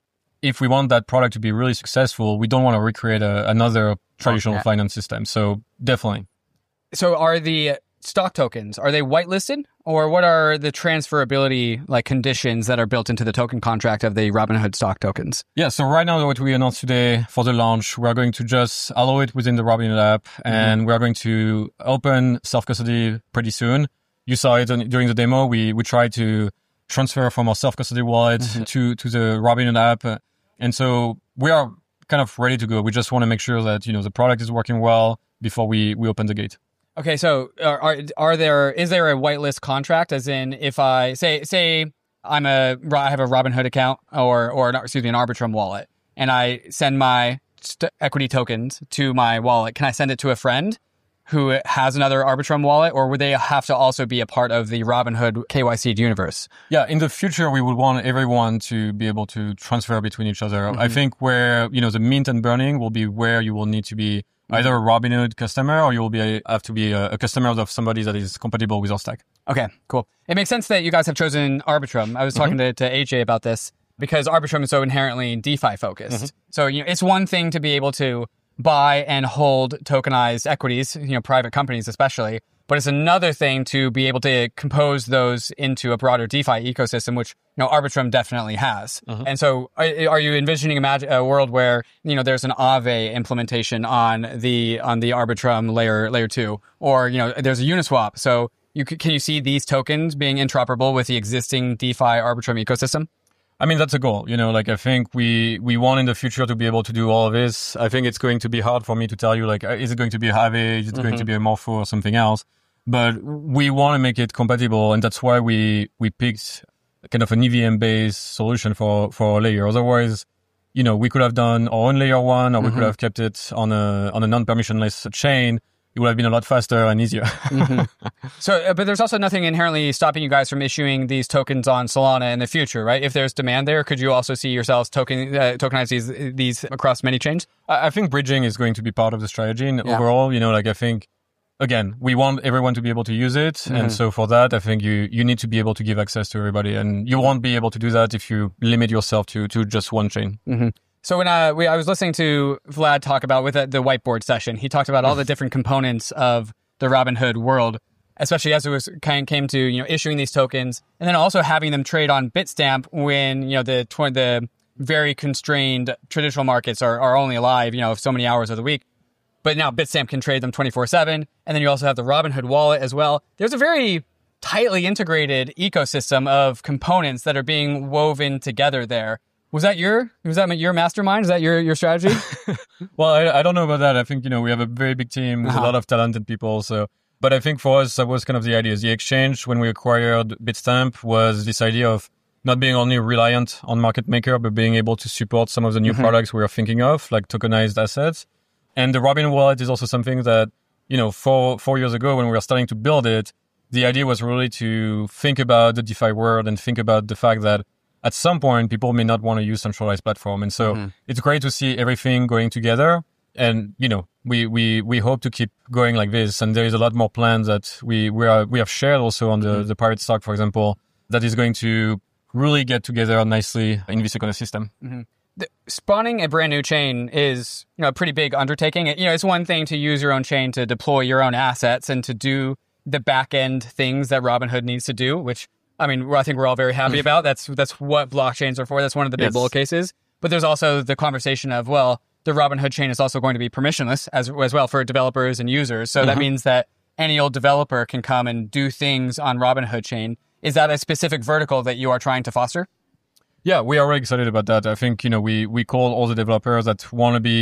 if we want that product to be really successful, we don't want to recreate a, another traditional okay. finance system. So definitely. So are the stock tokens, are they whitelisted, or what are the transferability like conditions that are built into the token contract of the Robinhood stock tokens? Yeah. So right now, what we announced today for the launch, we are going to just allow it within the Robinhood app, and mm-hmm. we are going to open self-custody pretty soon. You saw it on, during the demo. We we tried to transfer from our self-custody wallet mm-hmm. to to the Robinhood app. And so we are kind of ready to go. We just want to make sure that, you know, the product is working well before we, we open the gate. Okay. So are, are, are there, is there a whitelist contract? As in, if I say, say I'm a, I have a Robinhood account or, or an, excuse me, an Arbitrum wallet, and I send my st- equity tokens to my wallet. Can I send it to a friend who has another Arbitrum wallet, or would they have to also be a part of the Robinhood K Y C universe? Yeah, in the future, we would want everyone to be able to transfer between each other. Mm-hmm. I think where, you know, the mint and burning will be where you will need to be either a Robinhood customer or you will be a, have to be a, a customer of somebody that is compatible with our stack. Okay, cool. It makes sense that you guys have chosen Arbitrum. I was talking mm-hmm. to, to A J about this because Arbitrum is so inherently DeFi focused. Mm-hmm. So, you know, it's one thing to be able to buy and hold tokenized equities, you know, private companies especially, but it's another thing to be able to compose those into a broader DeFi ecosystem, which, you know, Arbitrum definitely has. Uh-huh. And so are, are you envisioning a, mag- a world where, you know, there's an Aave implementation on the on the Arbitrum layer layer two, or, you know, there's a Uniswap. So you can you see these tokens being interoperable with the existing DeFi Arbitrum ecosystem? I mean, that's a goal. You know, like, I think we, we want in the future to be able to do all of this. I think it's going to be hard for me to tell you, like, is it going to be a Aave? Is it mm-hmm. going to be a Morpho or something else? But we want to make it compatible. And that's why we, we picked kind of an E V M-based solution for, for our layer. Otherwise, you know, we could have done our own layer one, or mm-hmm. we could have kept it on a, on a non-permissionless chain. It would have been a lot faster and easier. mm-hmm. So, uh, but there's also nothing inherently stopping you guys from issuing these tokens on Solana in the future, right? If there's demand there, could you also see yourselves token uh, tokenize these these across many chains? I, I think bridging is going to be part of the strategy. And yeah. overall, you know, like, I think, again, we want everyone to be able to use it. Mm-hmm. And so for that, I think you, you need to be able to give access to everybody. And you won't be able to do that if you limit yourself to, to just one chain. Mm-hmm. So when uh, we, I was listening to Vlad talk about with the, the whiteboard session, he talked about all the different components of the Robinhood world, especially as it was kind of came to, you know, issuing these tokens and then also having them trade on Bitstamp when, you know, the tw- the very constrained traditional markets are, are only alive, you know, so many hours of the week. But now Bitstamp can trade them twenty-four seven. And then you also have the Robinhood wallet as well. There's a very tightly integrated ecosystem of components that are being woven together there. Was that your, was that your mastermind? Is that your, your strategy? Well, I, I don't know about that. I think, you know, we have a very big team with uh-huh. a lot of talented people. So, but I think for us, that was kind of the idea. The exchange, when we acquired Bitstamp, was this idea of not being only reliant on market maker, but being able to support some of the new mm-hmm. products we are thinking of, like tokenized assets. And the Robin wallet is also something that, you know, four, four years ago when we were starting to build it, the idea was really to think about the DeFi world and think about the fact that at some point, people may not want to use centralized platform. And so mm-hmm. it's great to see everything going together. And, you know, we, we, we hope to keep going like this. And there is a lot more plans that we, we are, we have shared also on the, mm-hmm. the Pirate Stock, for example, that is going to really get together nicely in this ecosystem. Mm-hmm. The, spawning a brand new chain is, you know, a pretty big undertaking. You know, it's one thing to use your own chain to deploy your own assets and to do the back end things that Robinhood needs to do, which, I mean, I think we're all very happy about. That's that's what blockchains are for. That's one of the big yes. bull cases. But there's also the conversation of, well, the Robinhood chain is also going to be permissionless as as well for developers and users. So uh-huh. that means that any old developer can come and do things on Robinhood chain. Is that a specific vertical that you are trying to foster? Yeah, we are really excited about that. I think, you know, we, we call all the developers that want to be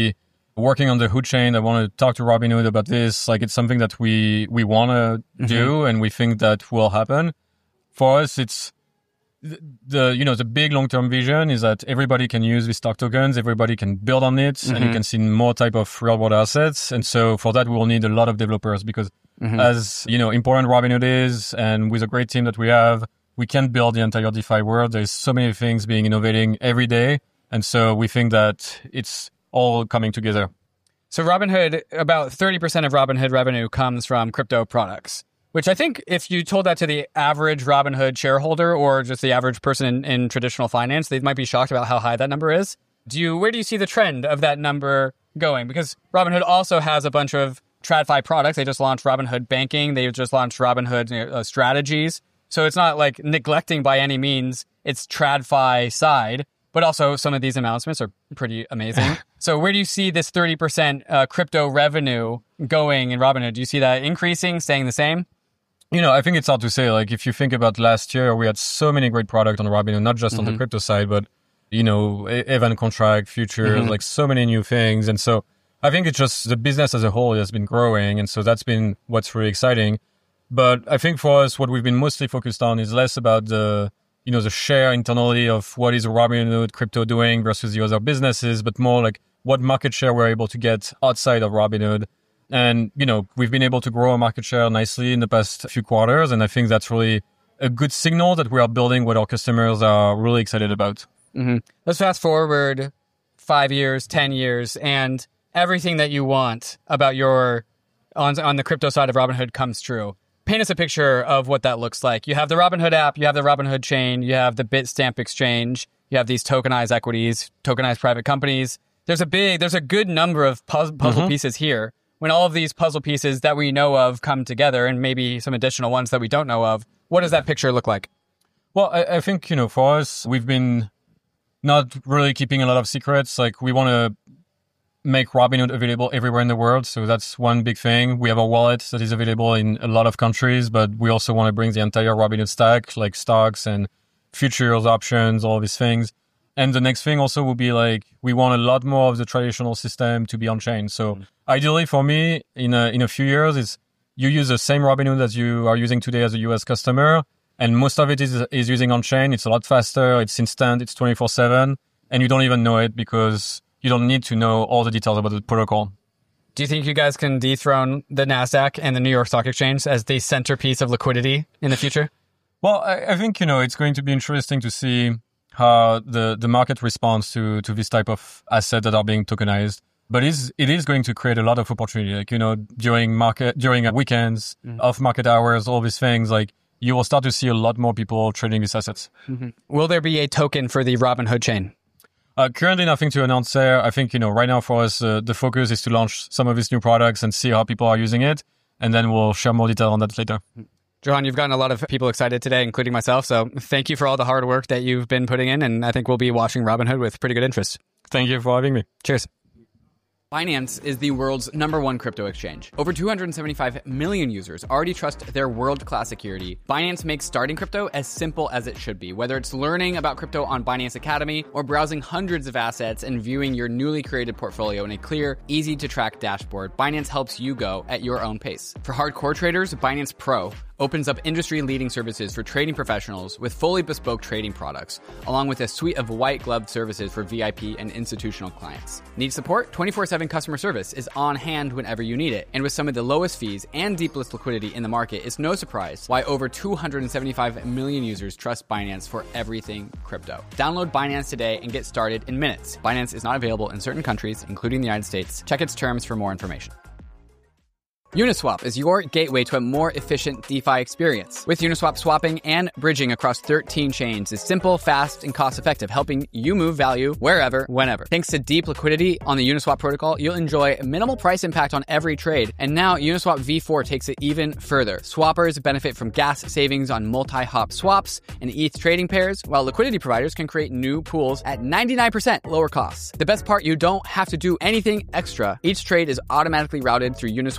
working on the Hood chain. I want to talk to Robinhood about this. Like, it's something that we we want to mm-hmm. do, and we think that will happen. For us, it's the, the you know the big long term vision is that everybody can use these stock tokens, everybody can build on it, mm-hmm. and you can see more type of real world assets. And so for that, we will need a lot of developers because, mm-hmm. as you know, important Robinhood is, and with a great team that we have, we can build the entire DeFi world. There's so many things being innovating every day, and so we think that it's all coming together. So Robinhood, about thirty percent of Robinhood revenue comes from crypto products, which I think if you told that to the average Robinhood shareholder or just the average person in, in traditional finance, they might be shocked about how high that number is. Do you, where do you see the trend of that number going? Because Robinhood also has a bunch of TradFi products. They just launched Robinhood Banking. They just launched Robinhood uh, Strategies. So it's not like neglecting by any means its TradFi side, but also some of these announcements are pretty amazing. So where do you see this thirty percent uh, crypto revenue going in Robinhood? Do you see that increasing, staying the same? You know, I think it's hard to say. Like, if you think about last year, we had so many great products on Robinhood, not just mm-hmm. on the crypto side, but, you know, event contract, futures, mm-hmm. like so many new things. And so I think it's just the business as a whole has been growing. And so that's been what's really exciting. But I think for us, what we've been mostly focused on is less about the, you know, the share internally of what is Robinhood crypto doing versus the other businesses, but more like what market share we're able to get outside of Robinhood. And, you know, we've been able to grow our market share nicely in the past few quarters. And I think that's really a good signal that we are building what our customers are really excited about. Mm-hmm. Let's fast forward five years, ten years, and everything that you want about your, on, on the crypto side of Robinhood comes true. Paint us a picture of what that looks like. You have the Robinhood app, you have the Robinhood chain, you have the Bitstamp exchange, you have these tokenized equities, tokenized private companies. There's a big, there's a good number of puzzle, puzzle mm-hmm. pieces here. When all of these puzzle pieces that we know of come together, and maybe some additional ones that we don't know of, what does that picture look like? Well, I, I think, you know, for us, we've been not really keeping a lot of secrets. Like, we want to make Robinhood available everywhere in the world. So that's one big thing. We have a wallet that is available in a lot of countries, but we also want to bring the entire Robinhood stack, like stocks and futures, options, all these things. And the next thing also will be like, we want a lot more of the traditional system to be on chain. So mm-hmm. ideally for me, in a, in a few years, is you use the same Robinhood as you are using today as a U S customer. And most of it is, is using on chain. It's a lot faster. It's instant. It's twenty-four seven. And you don't even know it because you don't need to know all the details about the protocol. Do you think you guys can dethrone the NASDAQ and the New York Stock Exchange as the centerpiece of liquidity in the future? Well, I, I think, you know, it's going to be interesting to see how the, the market responds to, to this type of asset that are being tokenized. But it's, it is going to create a lot of opportunity. Like, you know, during market, during weekends, mm-hmm. off market hours, all these things, like you will start to see a lot more people trading these assets. Mm-hmm. Will there be a token for the Robinhood chain? Uh, currently nothing to announce there. I think, you know, right now for us, uh, the focus is to launch some of these new products and see how people are using it. And then we'll share more detail on that later. Johan, you've gotten a lot of people excited today, including myself. So thank you for all the hard work that you've been putting in. And I think we'll be watching Robinhood with pretty good interest. Thank you for having me. Cheers. Binance is the world's number one crypto exchange. Over two hundred seventy-five million users already trust their world-class security. Binance makes starting crypto as simple as it should be. Whether it's learning about crypto on Binance Academy or browsing hundreds of assets and viewing your newly created portfolio in a clear, easy-to-track dashboard, Binance helps you go at your own pace. For hardcore traders, Binance Pro opens up industry-leading services for trading professionals with fully bespoke trading products, along with a suite of white-gloved services for V I P and institutional clients. Need support? twenty-four seven customer service is on hand whenever you need it. And with some of the lowest fees and deepest liquidity in the market, it's no surprise why over two hundred seventy-five million users trust Binance for everything crypto. Download Binance today and get started in minutes. Binance is not available in certain countries, including the United States. Check its terms for more information. Uniswap is your gateway to a more efficient DeFi experience. With Uniswap, swapping and bridging across thirteen chains is simple, fast, and cost-effective, helping you move value wherever, whenever. Thanks to deep liquidity on the Uniswap protocol, you'll enjoy minimal price impact on every trade. And now Uniswap V four takes it even further. Swappers benefit from gas savings on multi-hop swaps and E T H trading pairs, while liquidity providers can create new pools at ninety-nine percent lower costs. The best part, you don't have to do anything extra. Each trade is automatically routed through Uniswap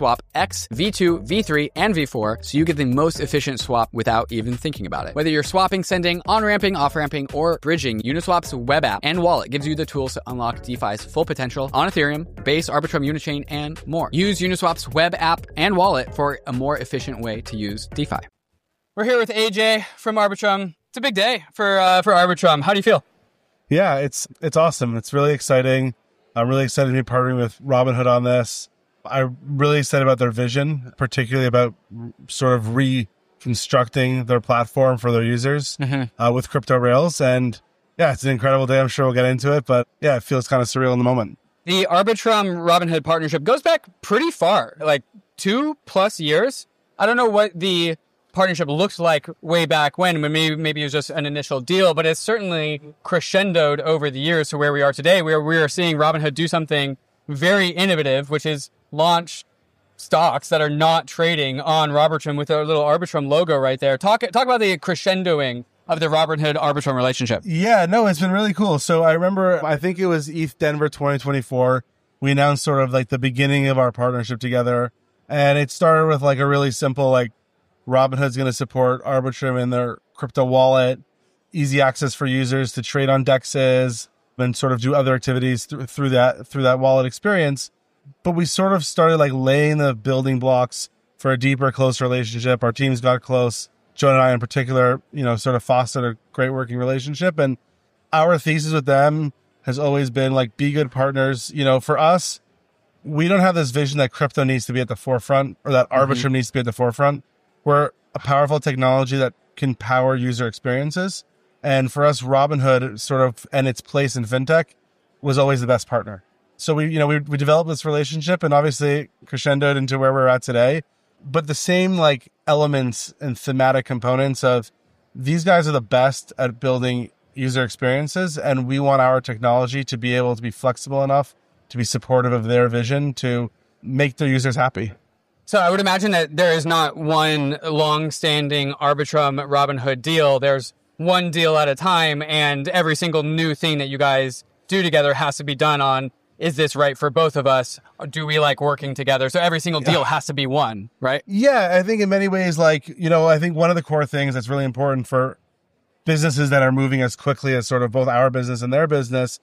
X, V two, V three, and V four so you get the most efficient swap without even thinking about it. Whether you're swapping, sending, on-ramping, off-ramping, or bridging, Uniswap's web app and wallet gives you the tools to unlock DeFi's full potential on Ethereum, Base, Arbitrum, Unichain, and more. Use Uniswap's web app and wallet for a more efficient way to use DeFi. We're here with A J from Arbitrum. It's a big day for uh, for Arbitrum. How do you feel? Yeah, it's it's awesome. It's really exciting. I'm really excited to be partnering with Robinhood on this. I'm really excited about their vision, particularly about sort of reconstructing their platform for their users mm-hmm. uh, with crypto rails. And yeah, it's an incredible day. I'm sure we'll get into it, but yeah, it feels kind of surreal in the moment. The Arbitrum Robinhood partnership goes back pretty far, like two plus years. I don't know what the partnership looked like way back when, maybe maybe it was just an initial deal, but it's certainly crescendoed over the years to where we are today, where we are seeing Robinhood do something very innovative, which is launch stocks that are not trading on Arbitrum with a little Arbitrum logo right there. Talk talk about the crescendoing of the Robinhood Arbitrum relationship. Yeah, no, it's been really cool. So I remember, I think it was E T H Denver twenty twenty-four. We announced sort of like the beginning of our partnership together, and it started with like a really simple like Robinhood's going to support Arbitrum in their crypto wallet, easy access for users to trade on D E Xs and sort of do other activities th- through that through that wallet experience. But we sort of started like laying the building blocks for a deeper, close relationship. Our teams got close. Joe and I in particular, you know, sort of fostered a great working relationship. And our thesis with them has always been like, be good partners. You know, for us, we don't have this vision that crypto needs to be at the forefront or that Arbitrum mm-hmm. needs to be at the forefront. We're a powerful technology that can power user experiences. And for us, Robinhood sort of, and its place in fintech was always the best partner. So we, you know, we, we developed this relationship and obviously crescendoed into where we're at today. But the same like elements and thematic components of these guys are the best at building user experiences. And we want our technology to be able to be flexible enough to be supportive of their vision to make their users happy. So I would imagine that there is not one long-standing Arbitrum Robinhood deal. There's one deal at a time, and every single new thing that you guys do together has to be done on, is this right for both of us? Do we like working together? So every single deal yeah. has to be one, right? Yeah, I think in many ways, like, you know, I think one of the core things that's really important for businesses that are moving as quickly as sort of both our business and their business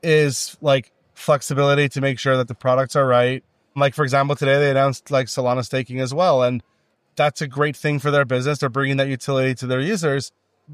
is like flexibility to make sure that the products are right. Like, for example, today they announced like Solana staking as well. And that's a great thing for their business. They're bringing that utility to their users.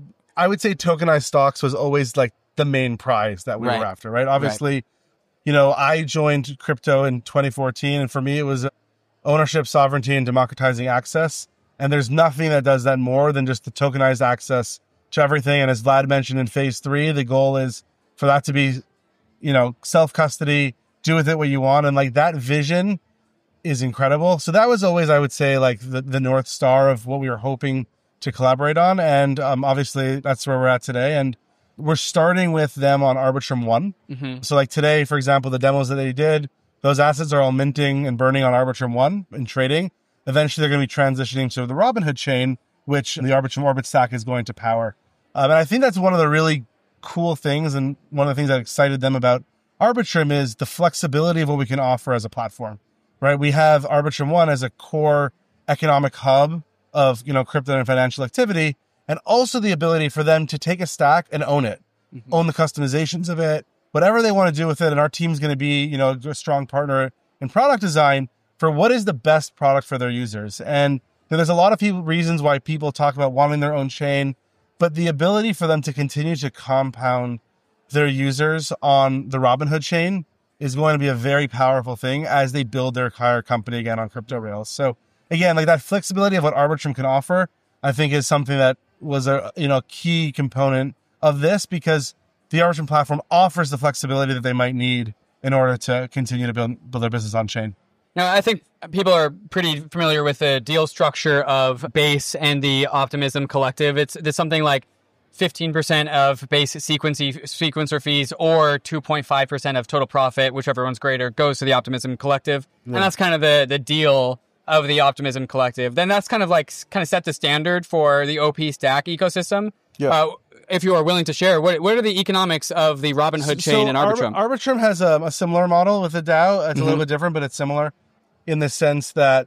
I would say tokenized stocks was always like the main prize that we right. were after, right? Obviously, right. you know, I joined crypto in twenty fourteen. And for me, it was ownership, sovereignty, and democratizing access. And there's nothing that does that more than just the tokenized access to everything. And as Vlad mentioned in phase three, the goal is for that to be, you know, self-custody, do with it what you want. And like that vision is incredible. So that was always, I would say, like the, the North Star of what we were hoping to collaborate on. And um, obviously that's where we're at today. And we're starting with them on Arbitrum One. Mm-hmm. So like today, for example, the demos that they did, those assets are all minting and burning on Arbitrum One and trading. Eventually they're going to be transitioning to the Robinhood chain, which the Arbitrum Orbit stack is going to power. Um, and I think that's one of the really cool things. And one of the things that excited them about Arbitrum is the flexibility of what we can offer as a platform, right? We have Arbitrum One as a core economic hub of, you know, crypto and financial activity, and also the ability for them to take a stack and own it, mm-hmm. own the customizations of it, whatever they want to do with it. And our team's going to be, you know, a strong partner in product design for what is the best product for their users. And you know, there's a lot of people, reasons why people talk about wanting their own chain, but the ability for them to continue to compound their users on the Robinhood chain is going to be a very powerful thing as they build their entire company again on crypto rails. So again, like that flexibility of what Arbitrum can offer, I think is something that was a, you know, key component of this, because the Arbitrum platform offers the flexibility that they might need in order to continue to build, build their business on chain. Now, I think people are pretty familiar with the deal structure of Base and the Optimism Collective. It's, it's something like fifteen percent of base sequency, sequencer fees or two point five percent of total profit, whichever one's greater, goes to the Optimism Collective. Yeah. And that's kind of the, the deal of the Optimism Collective. Then that's kind of like kind of set the standard for the O P Stack ecosystem. Yeah. Uh, if you are willing to share, what what are the economics of the Robinhood so, chain and Arbitrum? Ar- Arbitrum has a, a similar model with the DAO. It's mm-hmm. a little bit different, but it's similar in the sense that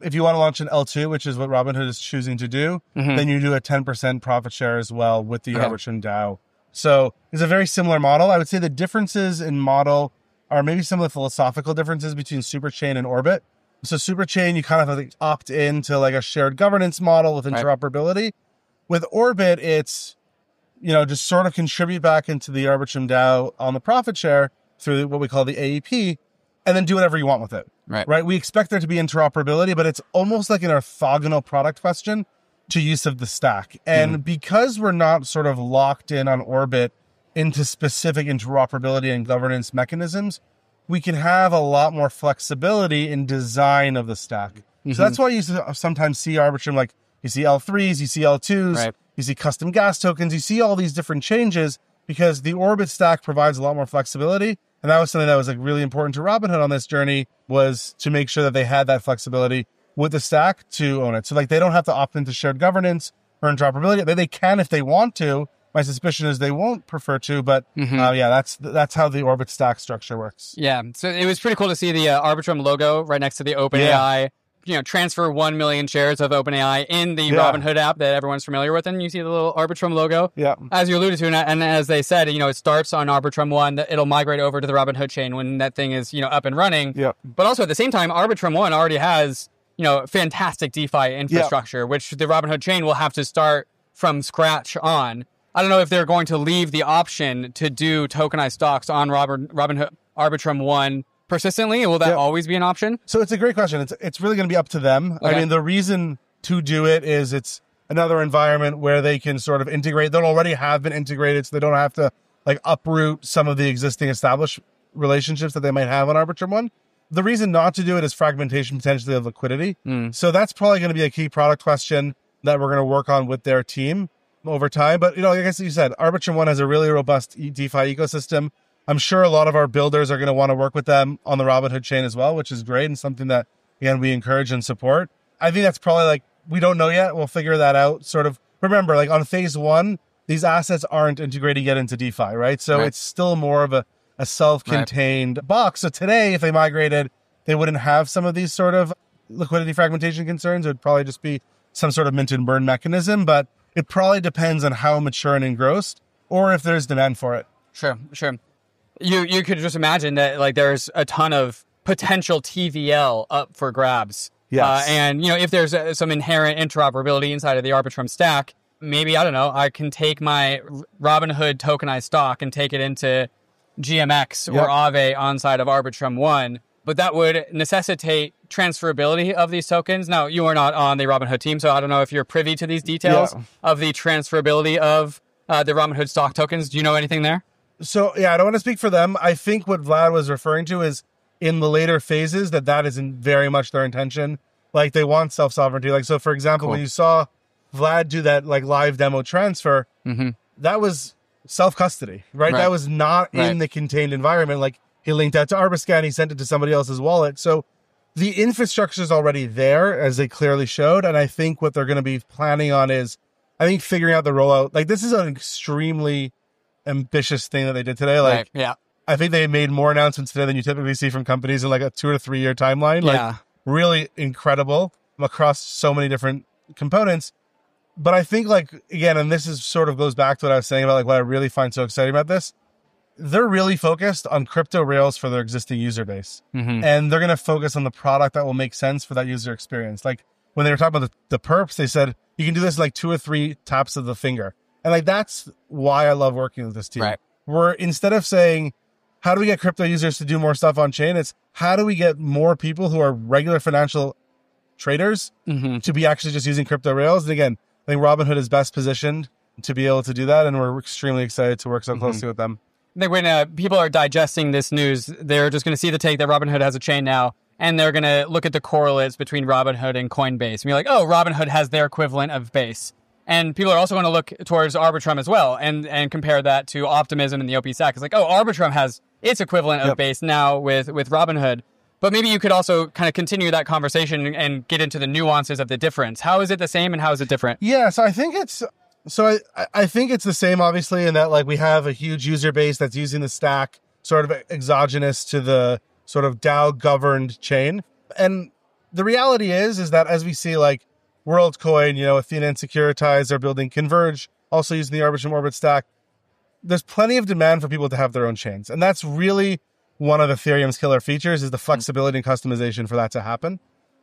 if you want to launch an L two, which is what Robinhood is choosing to do, mm-hmm. then you do a ten percent profit share as well with the okay. Arbitrum DAO. So it's a very similar model. I would say the differences in model are maybe some of the philosophical differences between Superchain and Orbit. So Superchain, you kind of have to opt into like a shared governance model with interoperability. Right. With Orbit, it's, you know, just sort of contribute back into the Arbitrum DAO on the profit share through what we call the A E P, and then do whatever you want with it. Right. Right. We expect there to be interoperability, but it's almost like an orthogonal product question to use of the stack. And mm. because we're not sort of locked in on Orbit into specific interoperability and governance mechanisms, we can have a lot more flexibility in design of the stack. Mm-hmm. So that's why you sometimes see Arbitrum, like you see L threes, you see L twos, right. you see custom gas tokens, you see all these different changes because the Orbit stack provides a lot more flexibility. And that was something that was like really important to Robinhood on this journey, was to make sure that they had that flexibility with the stack to own it. So like they don't have to opt into shared governance or interoperability. They, they can if they want to. My suspicion is they won't prefer to, but mm-hmm. uh, yeah, that's that's how the Orbit stack structure works. Yeah, so it was pretty cool to see the uh, Arbitrum logo right next to the OpenAI. Yeah. You know, transfer one million shares of OpenAI in the yeah. Robinhood app that everyone's familiar with, and you see the little Arbitrum logo. Yeah. As you alluded to, and, and as they said, you know, it starts on Arbitrum one, it'll migrate over to the Robinhood chain when that thing is, you know, up and running. Yeah. But also at the same time, Arbitrum one already has, you know, fantastic DeFi infrastructure, yeah. which the Robinhood chain will have to start from scratch on. I don't know if they're going to leave the option to do tokenized stocks on Robin, Robinhood Arbitrum one persistently. Will that yeah. always be an option? So it's a great question. It's it's really going to be up to them. Okay. I mean, the reason to do it is it's another environment where they can sort of integrate. They'll already have been integrated, so they don't have to like uproot some of the existing established relationships that they might have on Arbitrum one. The reason not to do it is fragmentation potentially of liquidity. Mm. So that's probably going to be a key product question that we're going to work on with their team over time. But, you know, like I you said, Arbitrum one has a really robust DeFi ecosystem. I'm sure a lot of our builders are going to want to work with them on the Robinhood chain as well, which is great and something that, again, we encourage and support. I think that's probably like, we don't know yet. We'll figure that out. Sort of, remember, like on phase one, these assets aren't integrated yet into DeFi, right? So right. it's still more of a, a self-contained right. box. So today, if they migrated, they wouldn't have some of these sort of liquidity fragmentation concerns. It would probably just be some sort of mint and burn mechanism, but it probably depends on how mature and engrossed or if there's demand for it. Sure, sure. You you could just imagine that like there's a ton of potential T V L up for grabs. Yes. Uh, and, you know, if there's uh, some inherent interoperability inside of the Arbitrum stack, maybe, I don't know, I can take my Robinhood tokenized stock and take it into G M X yep. or Aave on side of Arbitrum one. But that would necessitate transferability of these tokens. Now, you are not on the Robinhood team, so I don't know if you're privy to these details yeah. of the transferability of uh, the Robinhood stock tokens. Do you know anything there? So, yeah, I don't want to speak for them. I think what Vlad was referring to is in the later phases that that isn't very much their intention. Like, they want self-sovereignty. Like, so, for example, cool. when you saw Vlad do that, like, live demo transfer, mm-hmm. that was self-custody, right? right? That was not right. in the contained environment. Like, he linked that to Arbiscan, he sent it to somebody else's wallet. So the infrastructure is already there, as they clearly showed. And I think what they're going to be planning on is, I think, figuring out the rollout. Like, this is an extremely ambitious thing that they did today. Like, right. yeah. I think they made more announcements today than you typically see from companies in like a two or three year timeline. Like, yeah. really incredible across so many different components. But I think, like, again, and this is sort of goes back to what I was saying about like what I really find so exciting about this. They're really focused on crypto rails for their existing user base. Mm-hmm. And they're going to focus on the product that will make sense for that user experience. Like when they were talking about the, the perps, they said, you can do this like two or three taps of the finger. And like, that's why I love working with this team. Right. Where instead of saying, how do we get crypto users to do more stuff on chain? It's how do we get more people who are regular financial traders mm-hmm. to be actually just using crypto rails? And again, I think Robinhood is best positioned to be able to do that. And we're extremely excited to work so mm-hmm. closely with them. I think when uh, people are digesting this news, they're just going to see the take that Robinhood has a chain now, and they're going to look at the correlates between Robinhood and Coinbase and be like, oh, Robinhood has their equivalent of Base. And people are also going to look towards Arbitrum as well and, and compare that to Optimism and the O P stack. It's like, oh, Arbitrum has its equivalent of yep. Base now with, with Robinhood. But maybe you could also kind of continue that conversation and get into the nuances of the difference. How is it the same and how is it different? Yeah, so I think it's... So I, I think it's the same, obviously, in that like we have a huge user base that's using the stack sort of exogenous to the sort of DAO governed chain. And the reality is, is that as we see like WorldCoin, you know, Athena and Securitize are building Converge, also using the Arbitrum Orbit stack. There's plenty of demand for people to have their own chains. And that's really one of Ethereum's killer features is the flexibility and customization for that to happen.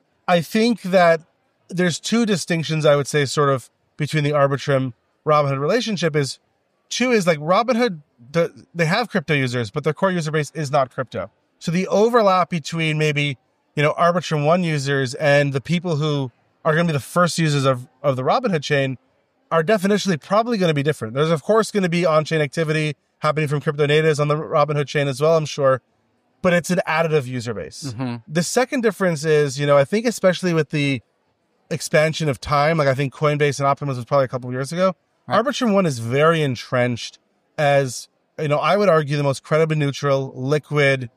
I think that there's two distinctions, I would say, sort of between the Arbitrum Robinhood relationship is two is like Robinhood, the, they have crypto users, but their core user base is not crypto. So the overlap between maybe, you know, Arbitrum One users and the people who are going to be the first users of, of the Robinhood chain are definitionally probably going to be different. There's, of course, going to be on-chain activity happening from crypto natives on the Robinhood chain as well, I'm sure, but it's an additive user base. Mm-hmm. The second difference is, you know, I think especially with the expansion of time, like I think Coinbase and Optimus was probably a couple of years ago, right. Arbitrum One is very entrenched as, you know, I would argue the most credibly neutral, liquid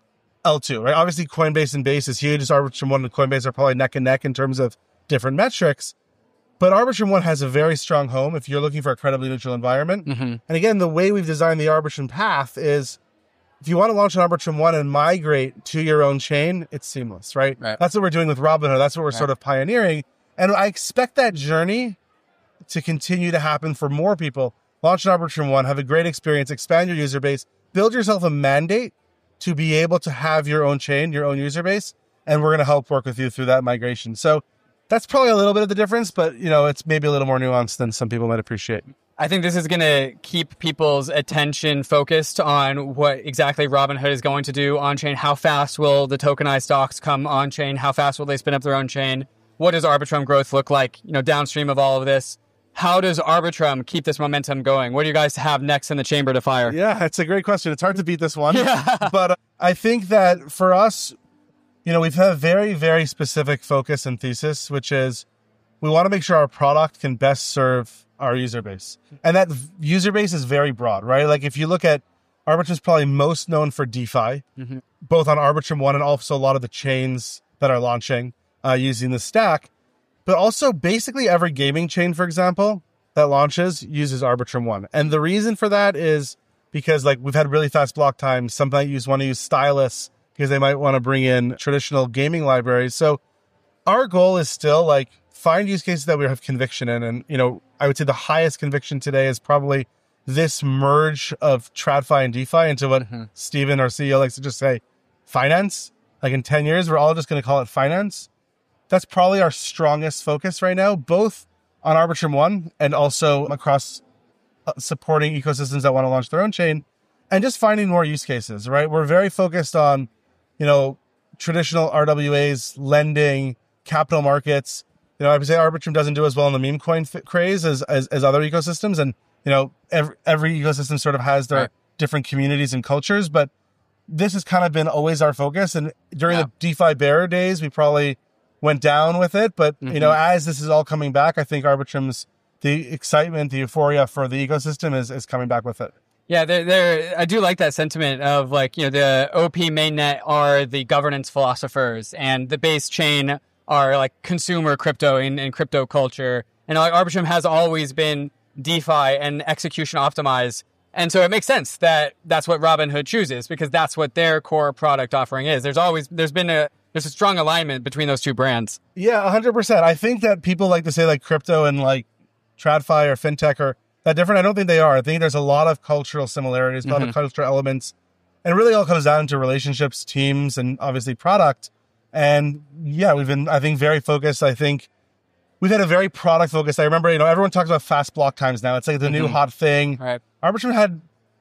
L two, right? Obviously, Coinbase and Base is huge. Arbitrum One and Coinbase are probably neck and neck in terms of different metrics. But Arbitrum One has a very strong home if you're looking for a credibly neutral environment. Mm-hmm. And again, the way we've designed the Arbitrum path is if you want to launch an Arbitrum One and migrate to your own chain, it's seamless, right? right. That's what we're doing with Robinhood. That's what we're right. sort of pioneering. And I expect that journey to continue to happen for more people. Launch an Arbitrum One, have a great experience, expand your user base, build yourself a mandate to be able to have your own chain, your own user base, and we're going to help work with you through that migration. So that's probably a little bit of the difference, but you know, it's maybe a little more nuanced than some people might appreciate. I think this is going to keep people's attention focused on what exactly Robinhood is going to do on-chain. How fast will the tokenized stocks come on-chain? How fast will they spin up their own chain? What does Arbitrum growth look like, you know, downstream of all of this? How does Arbitrum keep this momentum going? What do you guys have next in the chamber to fire? Yeah, it's a great question. It's hard to beat this one. Yeah. But uh, I think that for us, you know, we've had a very, very specific focus and thesis, which is we want to make sure our product can best serve our user base. And that user base is very broad, right? Like if you look at Arbitrum's probably most known for DeFi, mm-hmm. both on Arbitrum One and also a lot of the chains that are launching uh, using the stack. But also basically every gaming chain, for example, that launches uses Arbitrum One. And the reason for that is because like we've had really fast block times. Some might use want to use Stylus because they might want to bring in traditional gaming libraries. So our goal is still like find use cases that we have conviction in. And, you know, I would say the highest conviction today is probably this merge of TradFi and DeFi into what mm-hmm. Steven, our C E O, likes to just say, finance. Like in ten years, we're all just going to call it finance. That's probably our strongest focus right now, both on Arbitrum One and also across supporting ecosystems that want to launch their own chain and just finding more use cases, right? We're very focused on, you know, traditional R W As, lending, capital markets. You know, I would say Arbitrum doesn't do as well in the meme coin f- craze as, as as other ecosystems. And, you know, every, every ecosystem sort of has their right. different communities and cultures, but this has kind of been always our focus. And during yeah. the DeFi bear days, we probably went down with it. But, mm-hmm. you know, as this is all coming back, I think Arbitrum's, the excitement, the euphoria for the ecosystem is, is coming back with it. Yeah, they're, they're, I do like that sentiment of like, you know, the O P mainnet are the governance philosophers and the base chain are like consumer crypto and, and crypto culture. And like Arbitrum has always been DeFi and execution optimized. And so it makes sense that that's what Robinhood chooses because that's what their core product offering is. There's always, there's been a, there's a strong alignment between those two brands. Yeah, one hundred percent. I think that people like to say like crypto and like TradFi or FinTech are that different. I don't think they are. I think there's a lot of cultural similarities, a lot mm-hmm. of cultural elements. And it really all comes down to relationships, teams, and obviously product. And yeah, we've been, I think, very focused. I think we've had a very product focused. I remember, you know, everyone talks about fast block times now. It's like the mm-hmm. new hot thing. Right. Arbitrum had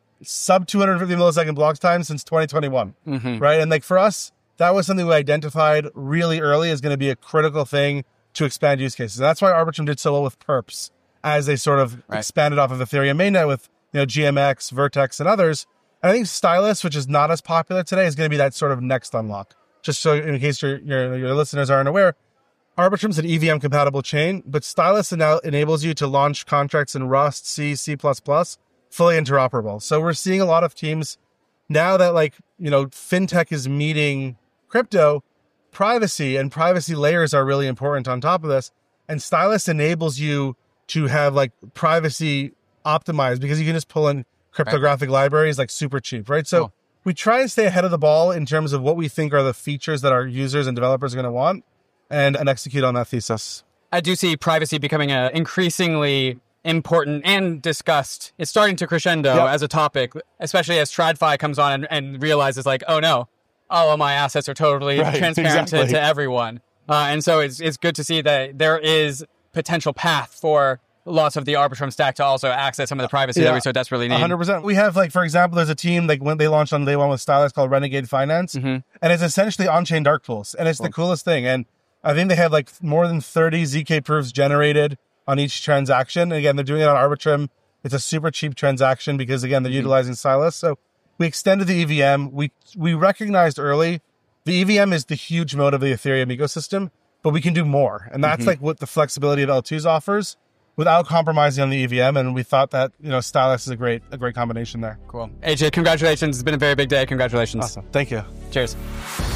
sub two hundred fifty millisecond block times since twenty twenty-one. Mm-hmm. Right. And like for us, that was something we identified really early as going to be a critical thing to expand use cases. And that's why Arbitrum did so well with perps as they sort of right. expanded off of Ethereum mainnet with, you know, G M X, Vertex, and others. And I think Stylus, which is not as popular today, is going to be that sort of next unlock. Just so in case your your, your listeners aren't aware, Arbitrum's an E V M-compatible chain, but Stylus now enables you to launch contracts in Rust, C, C++, fully interoperable. So we're seeing a lot of teams now that, like, you know, fintech is meeting crypto, privacy and privacy layers are really important on top of this. And Stylus enables you to have, like, privacy optimized because you can just pull in cryptographic right. libraries, like, super cheap, right? So cool. we try and stay ahead of the ball in terms of what we think are the features that our users and developers are going to want. and, and execute on that thesis. I do see privacy becoming an increasingly important and discussed. It's starting to crescendo yep. as a topic, especially as TradFi comes on and, and realizes like, oh no, all of my assets are totally right, transparent exactly. to, to everyone. Uh, and so it's it's good to see that there is potential path for lots of the Arbitrum stack to also access some of the privacy yeah, that we so desperately need. one hundred percent. We have, like, for example, there's a team, like, when they launched on day one with Stylus called Renegade Finance, mm-hmm. and it's essentially on-chain dark pools, and it's cool. the coolest thing. And I think they have, like, more than thirty Z K proofs generated on each transaction. And again, they're doing it on Arbitrum. It's a super cheap transaction because, again, they're mm-hmm. utilizing Stylus. So we extended the E V M. We we recognized early the E V M is the huge mode of the Ethereum ecosystem, but we can do more. And that's, mm-hmm. like, what the flexibility of L twos offers, without compromising on the E V M, and we thought that, you know, Stylus is a great a great combination there. Cool. A J, congratulations. It's been a very big day. Congratulations. Awesome. Thank you. Cheers.